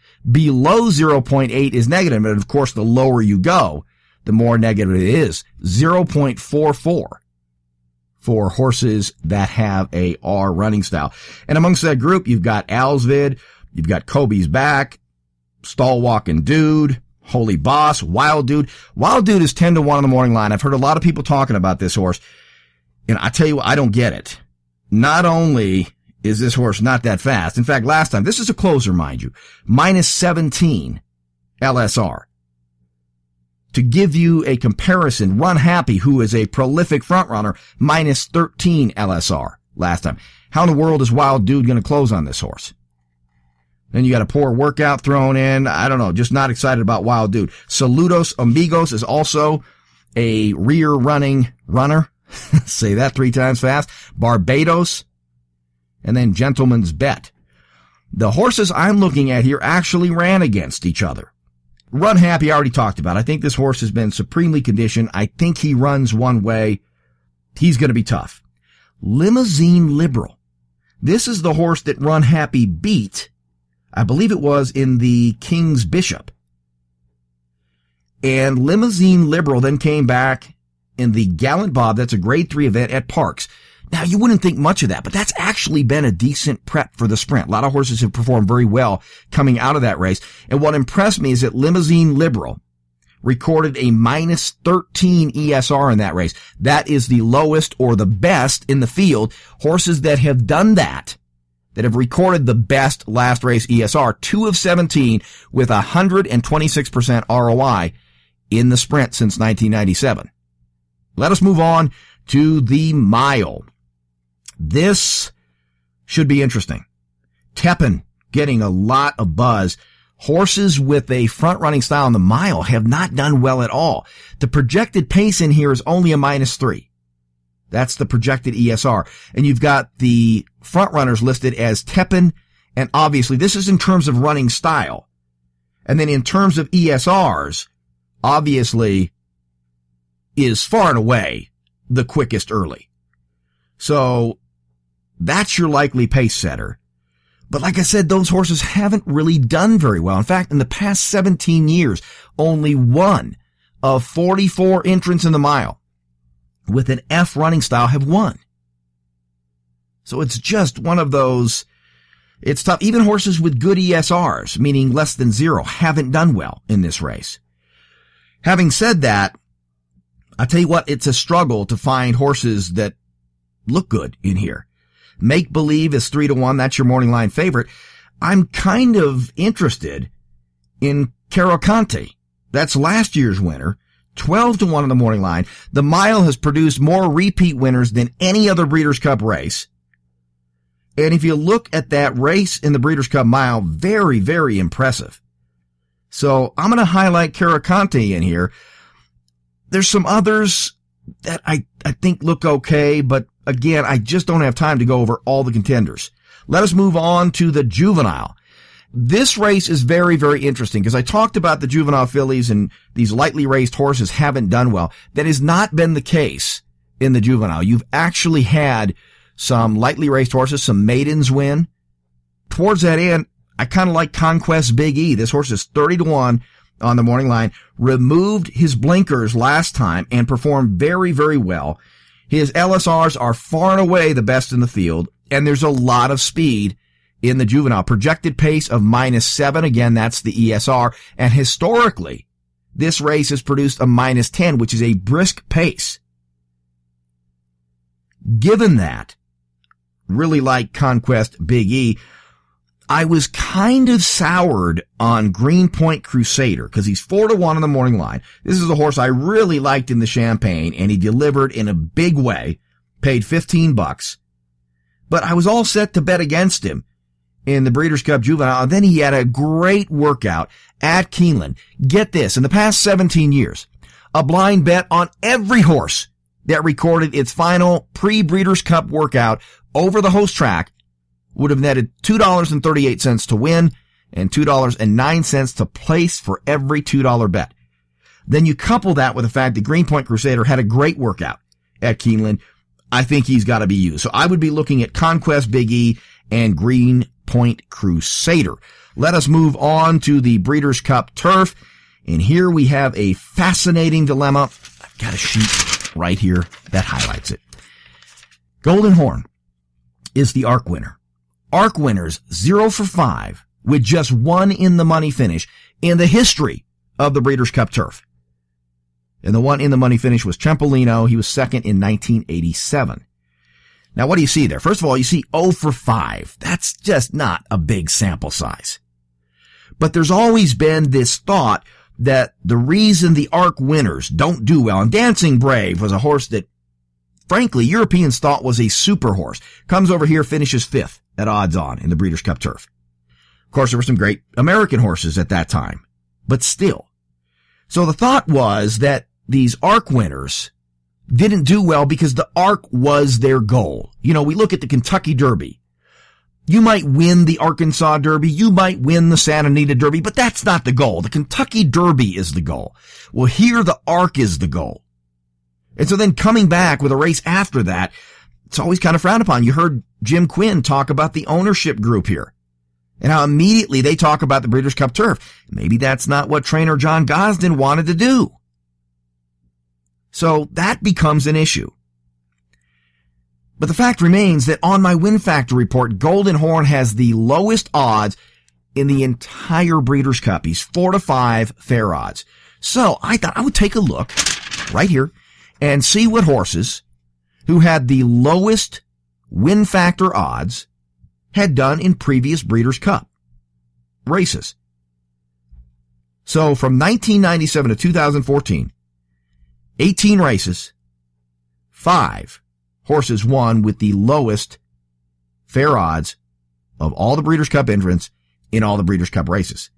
Below 0.8 is negative. And of course, the lower you go, the more negative it is. 0.44. for horses that have a R running style. And amongst that group, you've got Alsvid, you've got Kobe's Back, Stall-Walking Dude, Holy Boss, Wild Dude. Wild Dude is 10 to 1 on the morning line. I've heard a lot of people talking about this horse. And I tell you what, I don't get it. Not only is this horse not that fast. In fact, last time, this is a closer, mind you, -17 LSR. To give you a comparison, Run Happy, who is a prolific front runner, -13 LSR last time. How in the world is Wild Dude going to close on this horse? Then you got a poor workout thrown in. I don't know, just not excited about Wild Dude. Saludos Amigos is also a rear running runner. Say that 3 times fast. Barbados. And then Gentleman's Bet. The horses I'm looking at here actually ran against each other. Run Happy, I already talked about. I think this horse has been supremely conditioned. I think he runs one way. He's going to be tough. Limousine Liberal. This is the horse that Run Happy beat. I believe it was in the King's Bishop. And Limousine Liberal then came back in the Gallant Bob. That's a grade 3 event at Parks. Now, you wouldn't think much of that, but that's actually been a decent prep for the sprint. A lot of horses have performed very well coming out of that race. And what impressed me is that Limousine Liberal recorded a -13 ESR in that race. That is the lowest or the best in the field. Horses that have done that have recorded the best last race ESR, 2 of 17 with 126% ROI in the sprint since 1997. Let us move on to the mile. This should be interesting. Tepin getting a lot of buzz. Horses with a front-running style in the mile have not done well at all. The projected pace in here is only a -3. That's the projected ESR. And you've got the front-runners listed as Tepin, and obviously this is in terms of running style. And then in terms of ESRs, obviously is far and away the quickest early. So that's your likely pace setter. But like I said, those horses haven't really done very well. In fact, in the past 17 years, only 1 of 44 entrants in the mile with an F running style have won. So it's just one of those, it's tough. Even horses with good ESRs, meaning less than 0, haven't done well in this race. Having said that, I tell you what, it's a struggle to find horses that look good in here. Make Believe is 3 to 1. That's your morning line favorite. I'm kind of interested in Cavalcante. That's last year's winner. 12 to 1 on the morning line. The mile has produced more repeat winners than any other Breeders' Cup race. And if you look at that race in the Breeders' Cup mile, very, very impressive. So I'm going to highlight Cavalcante in here. There's some others that I think look okay, but again, I just don't have time to go over all the contenders. Let us move on to the Juvenile. This race is very, very interesting because I talked about the Juvenile fillies and these lightly raced horses haven't done well. That has not been the case in the Juvenile. You've actually had some lightly raced horses, some maidens win. Towards that end, I kind of like Conquest Big E. This horse is 30 to 1 on the morning line, removed his blinkers last time and performed very, very well. His LSRs are far and away the best in the field, and there's a lot of speed in the Juvenile. Projected pace of -7. Again, that's the ESR. And historically, this race has produced a -10, which is a brisk pace. Given that, really like Conquest Big E, I was kind of soured on Greenpoint Crusader because he's 4 to 1 on the morning line. This is a horse I really liked in the Champagne, and he delivered in a big way, paid $15. But I was all set to bet against him in the Breeders' Cup Juvenile, and then he had a great workout at Keeneland. Get this, in the past 17 years, a blind bet on every horse that recorded its final pre-Breeders' Cup workout over the host track would have netted $2.38 to win and $2.09 to place for every $2 bet. Then you couple that with the fact that Greenpoint Crusader had a great workout at Keeneland. I think he's got to be used. So I would be looking at Conquest Big E and Greenpoint Crusader. Let us move on to the Breeders' Cup Turf. And here we have a fascinating dilemma. I've got a sheet right here that highlights it. Golden Horn is the ARC winner. ARC winners 0 for 5 with just one in the money finish in the history of the Breeders' Cup Turf. And the one in the money finish was Cempolino. He was second in 1987. Now, what do you see there? First of all, you see 0 for 5. That's just not a big sample size. But there's always been this thought that the reason the ARC winners don't do well, and Dancing Brave was a horse that, frankly, Europeans thought was a super horse. Comes over here, finishes 5th at odds on in the Breeders' Cup Turf. Of course, there were some great American horses at that time, but still. So the thought was that these ARC winners didn't do well because the ARC was their goal. You know, we look at the Kentucky Derby. You might win the Arkansas Derby, you might win the Santa Anita Derby, but that's not the goal. The Kentucky Derby is the goal. Well, here the ARC is the goal. And so then coming back with a race after that, it's always kind of frowned upon. You heard Jim Quinn talk about the ownership group here and how immediately they talk about the Breeders' Cup Turf. Maybe that's not what trainer John Gosden wanted to do. So that becomes an issue. But the fact remains that on my Win Factor report, Golden Horn has the lowest odds in the entire Breeders' Cup. He's 4 to 5 fair odds. So I thought I would take a look right here and see what horses who had the lowest Win Factor odds had done in previous Breeders' Cup races. So from 1997 to 2014, 18 races, 5 horses won with the lowest fair odds of all the Breeders' Cup entrants in all the Breeders' Cup races.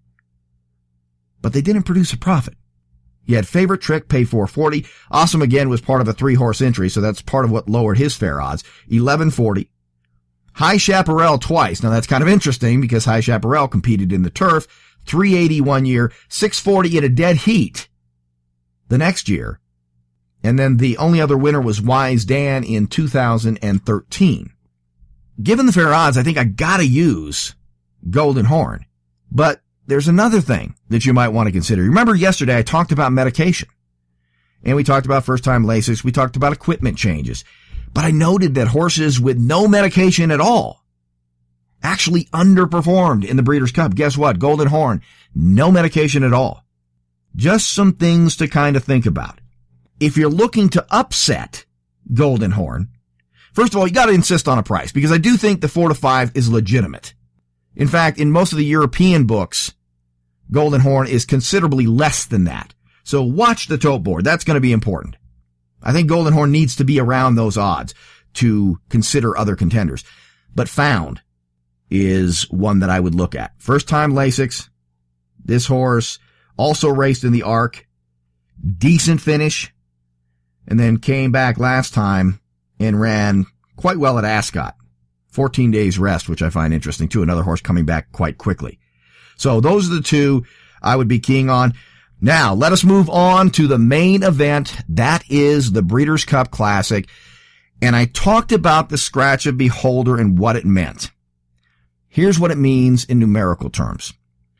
But they didn't produce a profit. You had Favorite Trick pay $4.40. Awesome Again was part of a 3-horse entry, so that's part of what lowered his fair odds. $11.40. High Chaparral twice. Now that's kind of interesting because High Chaparral competed in the turf. $3.80 one year, $6.40 in a dead heat the next year. And then the only other winner was Wise Dan in 2013. Given the fair odds, I think I gotta use Golden Horn. But there's another thing that you might want to consider. Remember yesterday I talked about medication. And we talked about first-time Lasix. We talked about equipment changes. But I noted that horses with no medication at all actually underperformed in the Breeders' Cup. Guess what? Golden Horn, no medication at all. Just some things to kind of think about. If you're looking to upset Golden Horn, first of all, you got to insist on a price because I do think the 4 to 5 is legitimate. In fact, in most of the European books, Golden Horn is considerably less than that. So watch the tote board. That's going to be important. I think Golden Horn needs to be around those odds to consider other contenders. But Found is one that I would look at. First time Lasix. This horse also raced in the ARC. Decent finish. And then came back last time and ran quite well at Ascot. 14 days rest, which I find interesting too. Another horse coming back quite quickly. So those are the two I would be keying on. Now, let us move on to the main event. That is the Breeders' Cup Classic. And I talked about the Scratch of Beholder and what it meant. Here's what it means in numerical terms.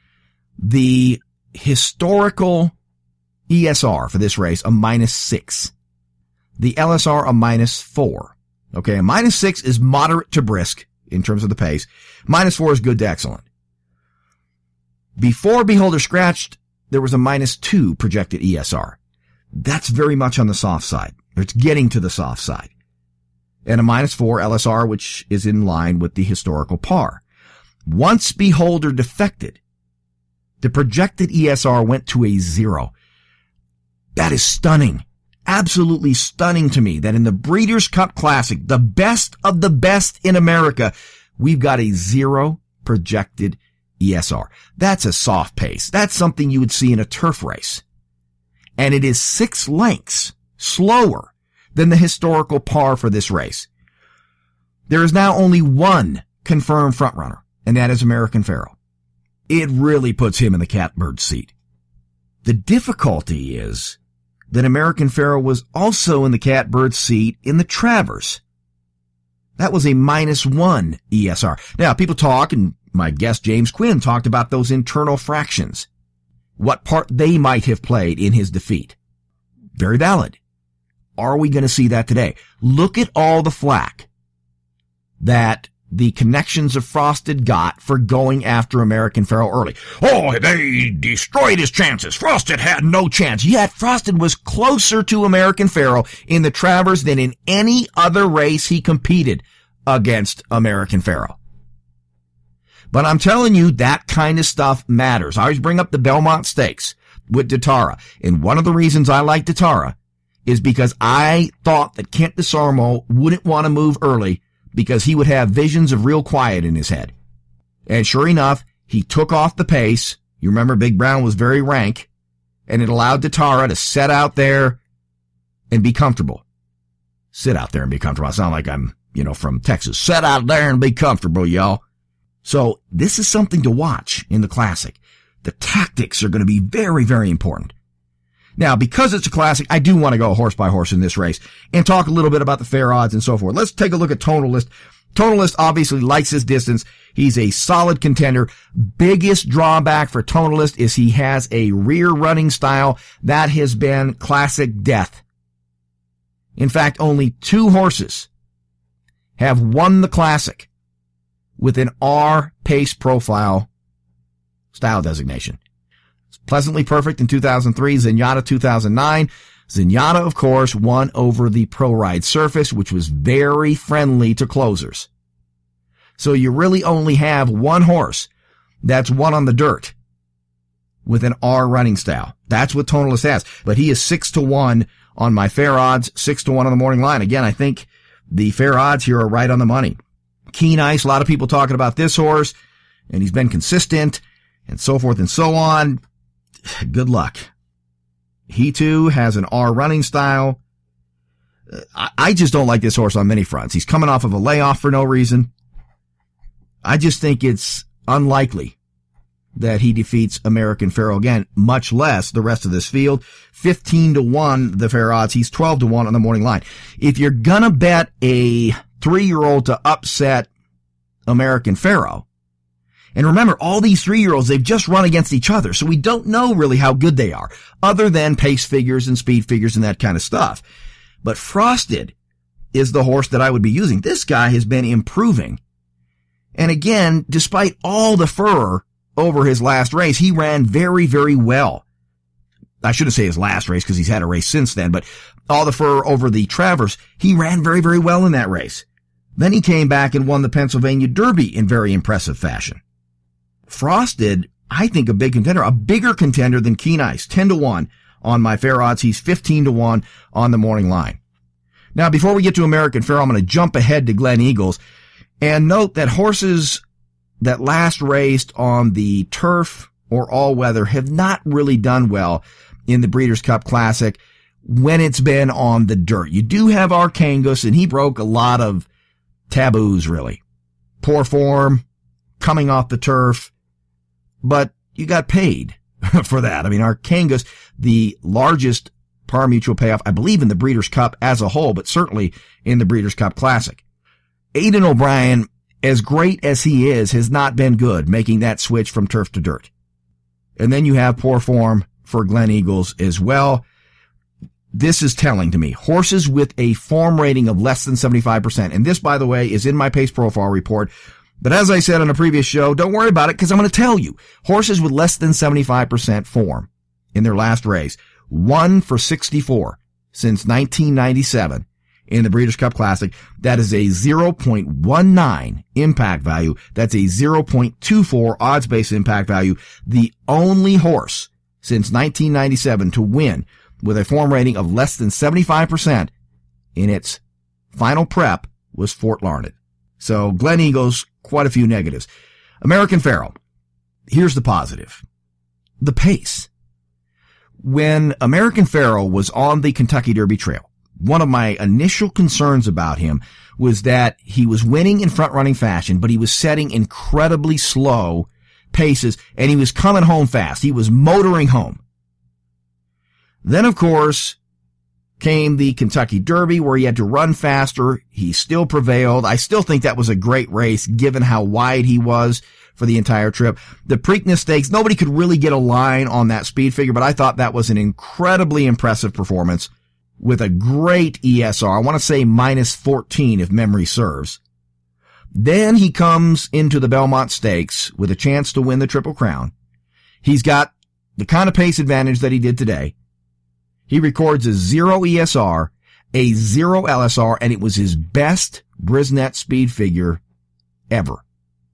The historical ESR for this race, a -6. The LSR, a -4. Okay, a -6 is moderate to brisk in terms of the pace. -4 is good to excellent. Before Beholder scratched, there was a -2 projected ESR. That's very much on the soft side. It's getting to the soft side. And a -4 LSR, which is in line with the historical par. Once Beholder defected, the projected ESR went to a 0. That is stunning. Absolutely stunning to me that in the Breeders' Cup Classic, the best of the best in America, we've got a 0 projected ESR. That's a soft pace. That's something you would see in a turf race. And it is 6 lengths slower than the historical par for this race. There is now only one confirmed frontrunner, and that is American Pharoah. It really puts him in the catbird seat. The difficulty is that American Pharoah was also in the catbird seat in the Travers. That was a -1 ESR. Now, people talk, and my guest James Quinn talked about those internal fractions, what part they might have played in his defeat. Very valid. Are we going to see that today? Look at all the flack that the connections of Frosted got for going after American Pharoah early. Oh, they destroyed his chances. Frosted had no chance. Yet Frosted was closer to American Pharoah in the Travers than in any other race he competed against American Pharoah. But I'm telling you, that kind of stuff matters. I always bring up the Belmont Stakes with Datara. And one of the reasons I like Datara is because I thought that Kent DeSormo wouldn't want to move early because he would have visions of real quiet in his head. And sure enough, he took off the pace. You remember Big Brown was very rank, and it allowed Datara to set out there and be comfortable. Sit out there and be comfortable. I sound like I'm, from Texas. Sit out there and be comfortable, y'all. So this is something to watch in the Classic. The tactics are going to be very, very important. Now, because it's a Classic, I do want to go horse by horse in this race and talk a little bit about the fair odds and so forth. Let's take a look at Tonal List. Tonal List obviously likes his distance. He's a solid contender. Biggest drawback for Tonal List is he has a rear running style that has been Classic death. In fact, only 2 horses have won the Classic with an R pace profile style designation. Pleasantly Perfect in 2003, Zenyatta 2009. Zenyatta, of course, won over the Pro Ride Surface, which was very friendly to closers. So you really only have 1 horse that's won on the dirt with an R running style. That's what Tonal List has. But he is 6-1 on my fair odds, 6-1 on the morning line. Again, I think the fair odds here are right on the money. Keen Ice, a lot of people talking about this horse, and he's been consistent, and so forth and so on. Good luck. He too has an R running style. I just don't like this horse on many fronts. He's coming off of a layoff for no reason. I just think it's unlikely that he defeats American Pharoah again, much less the rest of this field. 15-1, the fair odds. He's 12-1 on the morning line. If you're gonna bet a 3-year-old to upset American Pharoah, and remember, all these 3-year-olds, they've just run against each other, so we don't know really how good they are, other than pace figures and speed figures and that kind of stuff. But Frosted is the horse that I would be using. This guy has been improving. And again, despite all the furor over his last race, he ran very, very well. I shouldn't say his last race because he's had a race since then, but all the furor over the Travers, he ran very, very well in that race. Then he came back and won the Pennsylvania Derby in very impressive fashion. Frosted, I think a big contender, a bigger contender than Keen Ice, 10-1 on my fair odds. He's 15-1 on the morning line. Now, before we get to American Pharoah, I'm going to jump ahead to Glen Eagles and note that horses that last raced on the turf or all weather have not really done well in the Breeders' Cup Classic when it's been on the dirt. You do have Arkangus, and he broke a lot of taboos, really. Poor form, coming off the turf. But you got paid for that. I mean, Arkangus, the largest par mutual payoff, I believe, in the Breeders' Cup as a whole, but certainly in the Breeders' Cup Classic. Aidan O'Brien, as great as he is, has not been good making that switch from turf to dirt. And then you have poor form for Glen Eagles as well. This is telling to me. Horses with a form rating of less than 75%. And this, by the way, is in my pace profile report. But as I said on a previous show, don't worry about it because I'm going to tell you. Horses with less than 75% form in their last race, 1 for 64 since 1997 in the Breeders' Cup Classic. That is a 0.19 impact value. That's a 0.24 odds-based impact value. The only horse since 1997 to win with a form rating of less than 75% in its final prep was Fort Larned. So Glen Eagles, quite a few negatives. American Pharoah, here's the positive. The pace. When American Pharoah was on the Kentucky Derby Trail, one of my initial concerns about him was that he was winning in front-running fashion, but he was setting incredibly slow paces, and he was coming home fast. He was motoring home. Then, of course, came the Kentucky Derby where he had to run faster. He still prevailed. I still think that was a great race given how wide he was for the entire trip. The Preakness Stakes, nobody could really get a line on that speed figure, but I thought that was an incredibly impressive performance with a great ESR. I want to say -14 if memory serves. Then he comes into the Belmont Stakes with a chance to win the Triple Crown. He's got the kind of pace advantage that he did today. He records a 0 ESR, a 0 LSR, and it was his best Brisnet speed figure ever.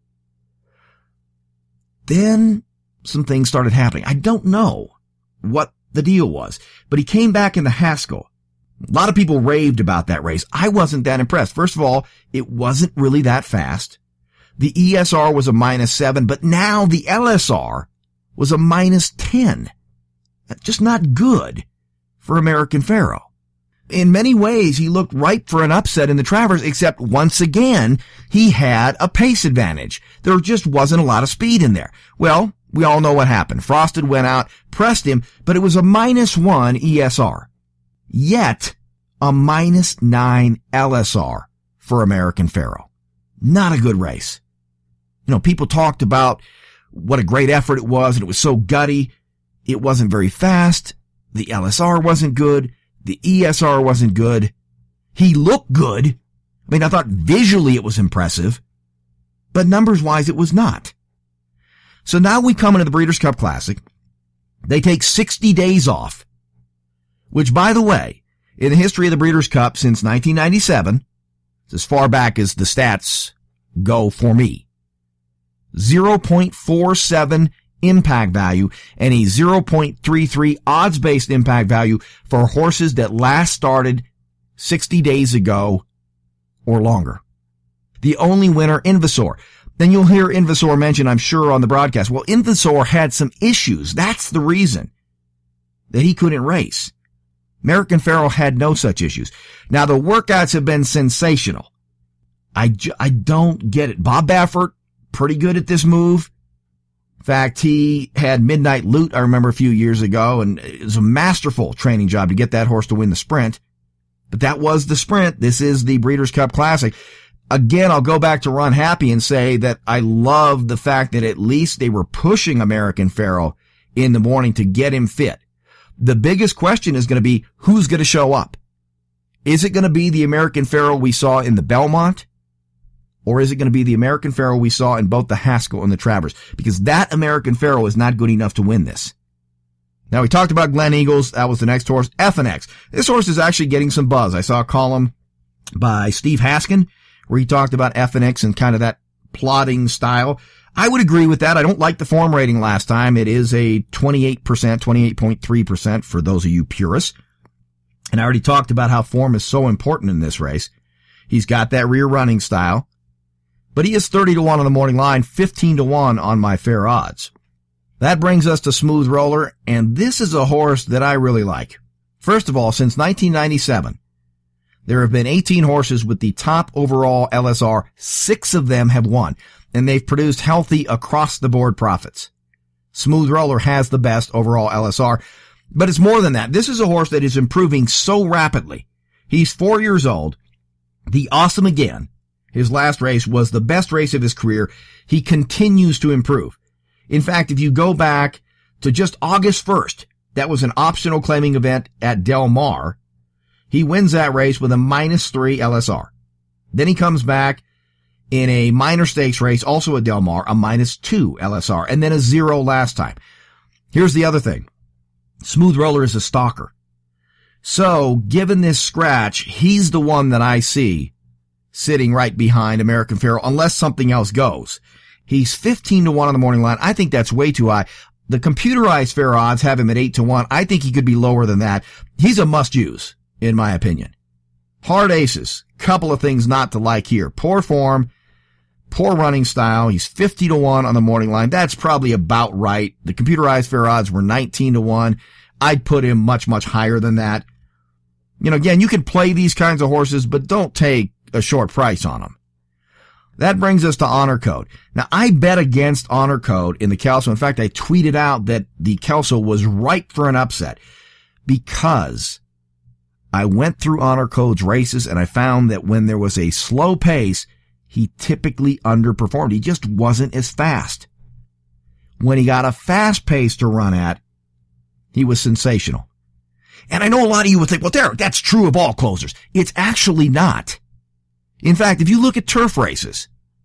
Then some things started happening. I don't know what the deal was, but he came back in the Haskell. A lot of people raved about that race. I wasn't that impressed. First of all, it wasn't really that fast. The ESR was a -7, but now the LSR was a -10. That's just not good for American Pharoah. In many ways, he looked ripe for an upset in the Travers, except once again, he had a pace advantage. There just wasn't a lot of speed in there. Well, we all know what happened. Frosted went out, pressed him, but it was a -1 ESR. Yet, a -9 LSR for American Pharoah. Not a good race. You know, people talked about what a great effort it was, and it was so gutty. It wasn't very fast. The LSR wasn't good. The ESR wasn't good. He looked good. I mean, I thought visually it was impressive, but numbers-wise it was not. So now we come into the Breeders' Cup Classic. They take 60 days off, which, by the way, in the history of the Breeders' Cup since 1997, as far back as the stats go for me, 0.47 impact value and a 0.33 odds-based impact value for horses that last started 60 days ago or longer. The only winner, Invasor. Then you'll hear Invasor mentioned, I'm sure, on the broadcast. Well, Invasor had some issues. That's the reason that he couldn't race. American Pharoah had no such issues. Now, the workouts have been sensational. I don't get it. Bob Baffert, pretty good at this move. In fact, he had Midnight Loot, I remember, a few years ago, and it was a masterful training job to get that horse to win the sprint. But that was the sprint. This is the Breeders' Cup Classic. Again, I'll go back to Run Happy and say that I love the fact that at least they were pushing American Pharoah in the morning to get him fit. The biggest question is going to be, who's going to show up? Is it going to be the American Pharoah we saw in the Belmont? Or is it going to be the American Pharoah we saw in both the Haskell and the Travers? Because that American Pharoah is not good enough to win this. Now, we talked about Glen Eagles. That was the next horse, FNX. This horse is actually getting some buzz. I saw a column by Steve Haskin where he talked about FNX and kind of that plodding style. I would agree with that. I don't like the form rating last time. It is a 28%, 28.3% for those of you purists. And I already talked about how form is so important in this race. He's got that rear running style. But he is 30-1 on the morning line, 15-1 on my fair odds. That brings us to Smooth Roller, and this is a horse that I really like. First of all, since 1997, there have been 18 horses with the top overall LSR. 6 of them have won, and they've produced healthy across-the-board profits. Smooth Roller has the best overall LSR, but it's more than that. This is a horse that is improving so rapidly. He's 4 years old. The Awesome Again, his last race, was the best race of his career. He continues to improve. In fact, if you go back to just August 1st, that was an optional claiming event at Del Mar. He wins that race with a -3 LSR. Then he comes back in a minor stakes race, also at Del Mar, a -2 LSR, and then a 0 last time. Here's the other thing. Smooth Roller is a stalker. So, given this scratch, he's the one that I see sitting right behind American Pharoah, unless something else goes. He's 15-1 on the morning line. I think that's way too high. The computerized fair odds have him at 8-1. I think he could be lower than that. He's a must-use, in my opinion. Hard aces. Couple of things not to like here. Poor form, poor running style. He's 50-1 on the morning line. That's probably about right. The computerized fair odds were 19-1. I'd put him much, much higher than that. You know, again, you can play these kinds of horses, but don't take a short price on them. That brings us to Honor Code. Now, I bet against Honor Code in the Kelso. In fact, I tweeted out that the Kelso was ripe for an upset because I went through Honor Code's races and I found that when there was a slow pace, he typically underperformed. He just wasn't as fast. When he got a fast pace to run at, he was sensational. And I know a lot of you would think, well, Derek, that's true of all closers. It's actually not. In fact, if you look at turf races,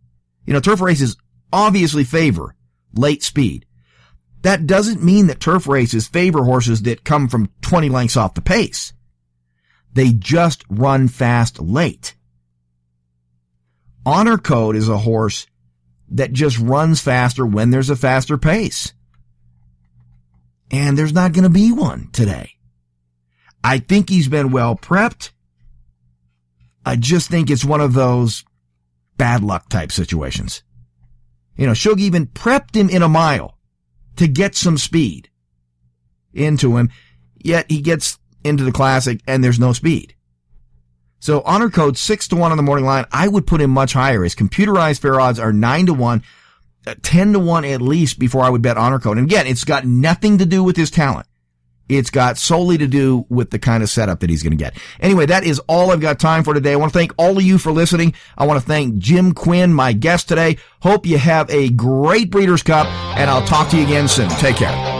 Turf races obviously favor late speed. That doesn't mean that turf races favor horses that come from 20 lengths off the pace. They just run fast late. Honor Code is a horse that just runs faster when there's a faster pace. And there's not going to be one today. I think he's been well prepped. I just think it's one of those bad luck type situations. Shug even prepped him in a mile to get some speed into him, yet he gets into the Classic and there's no speed. So Honor Code 6-1 on the morning line. I would put him much higher. His computerized fair odds are 9-1, 10-1 at least before I would bet Honor Code. And again, it's got nothing to do with his talent. It's got solely to do with the kind of setup that he's going to get. Anyway, that is all I've got time for today. I want to thank all of you for listening. I want to thank Jim Quinn, my guest today. Hope you have a great Breeders' Cup, and I'll talk to you again soon. Take care.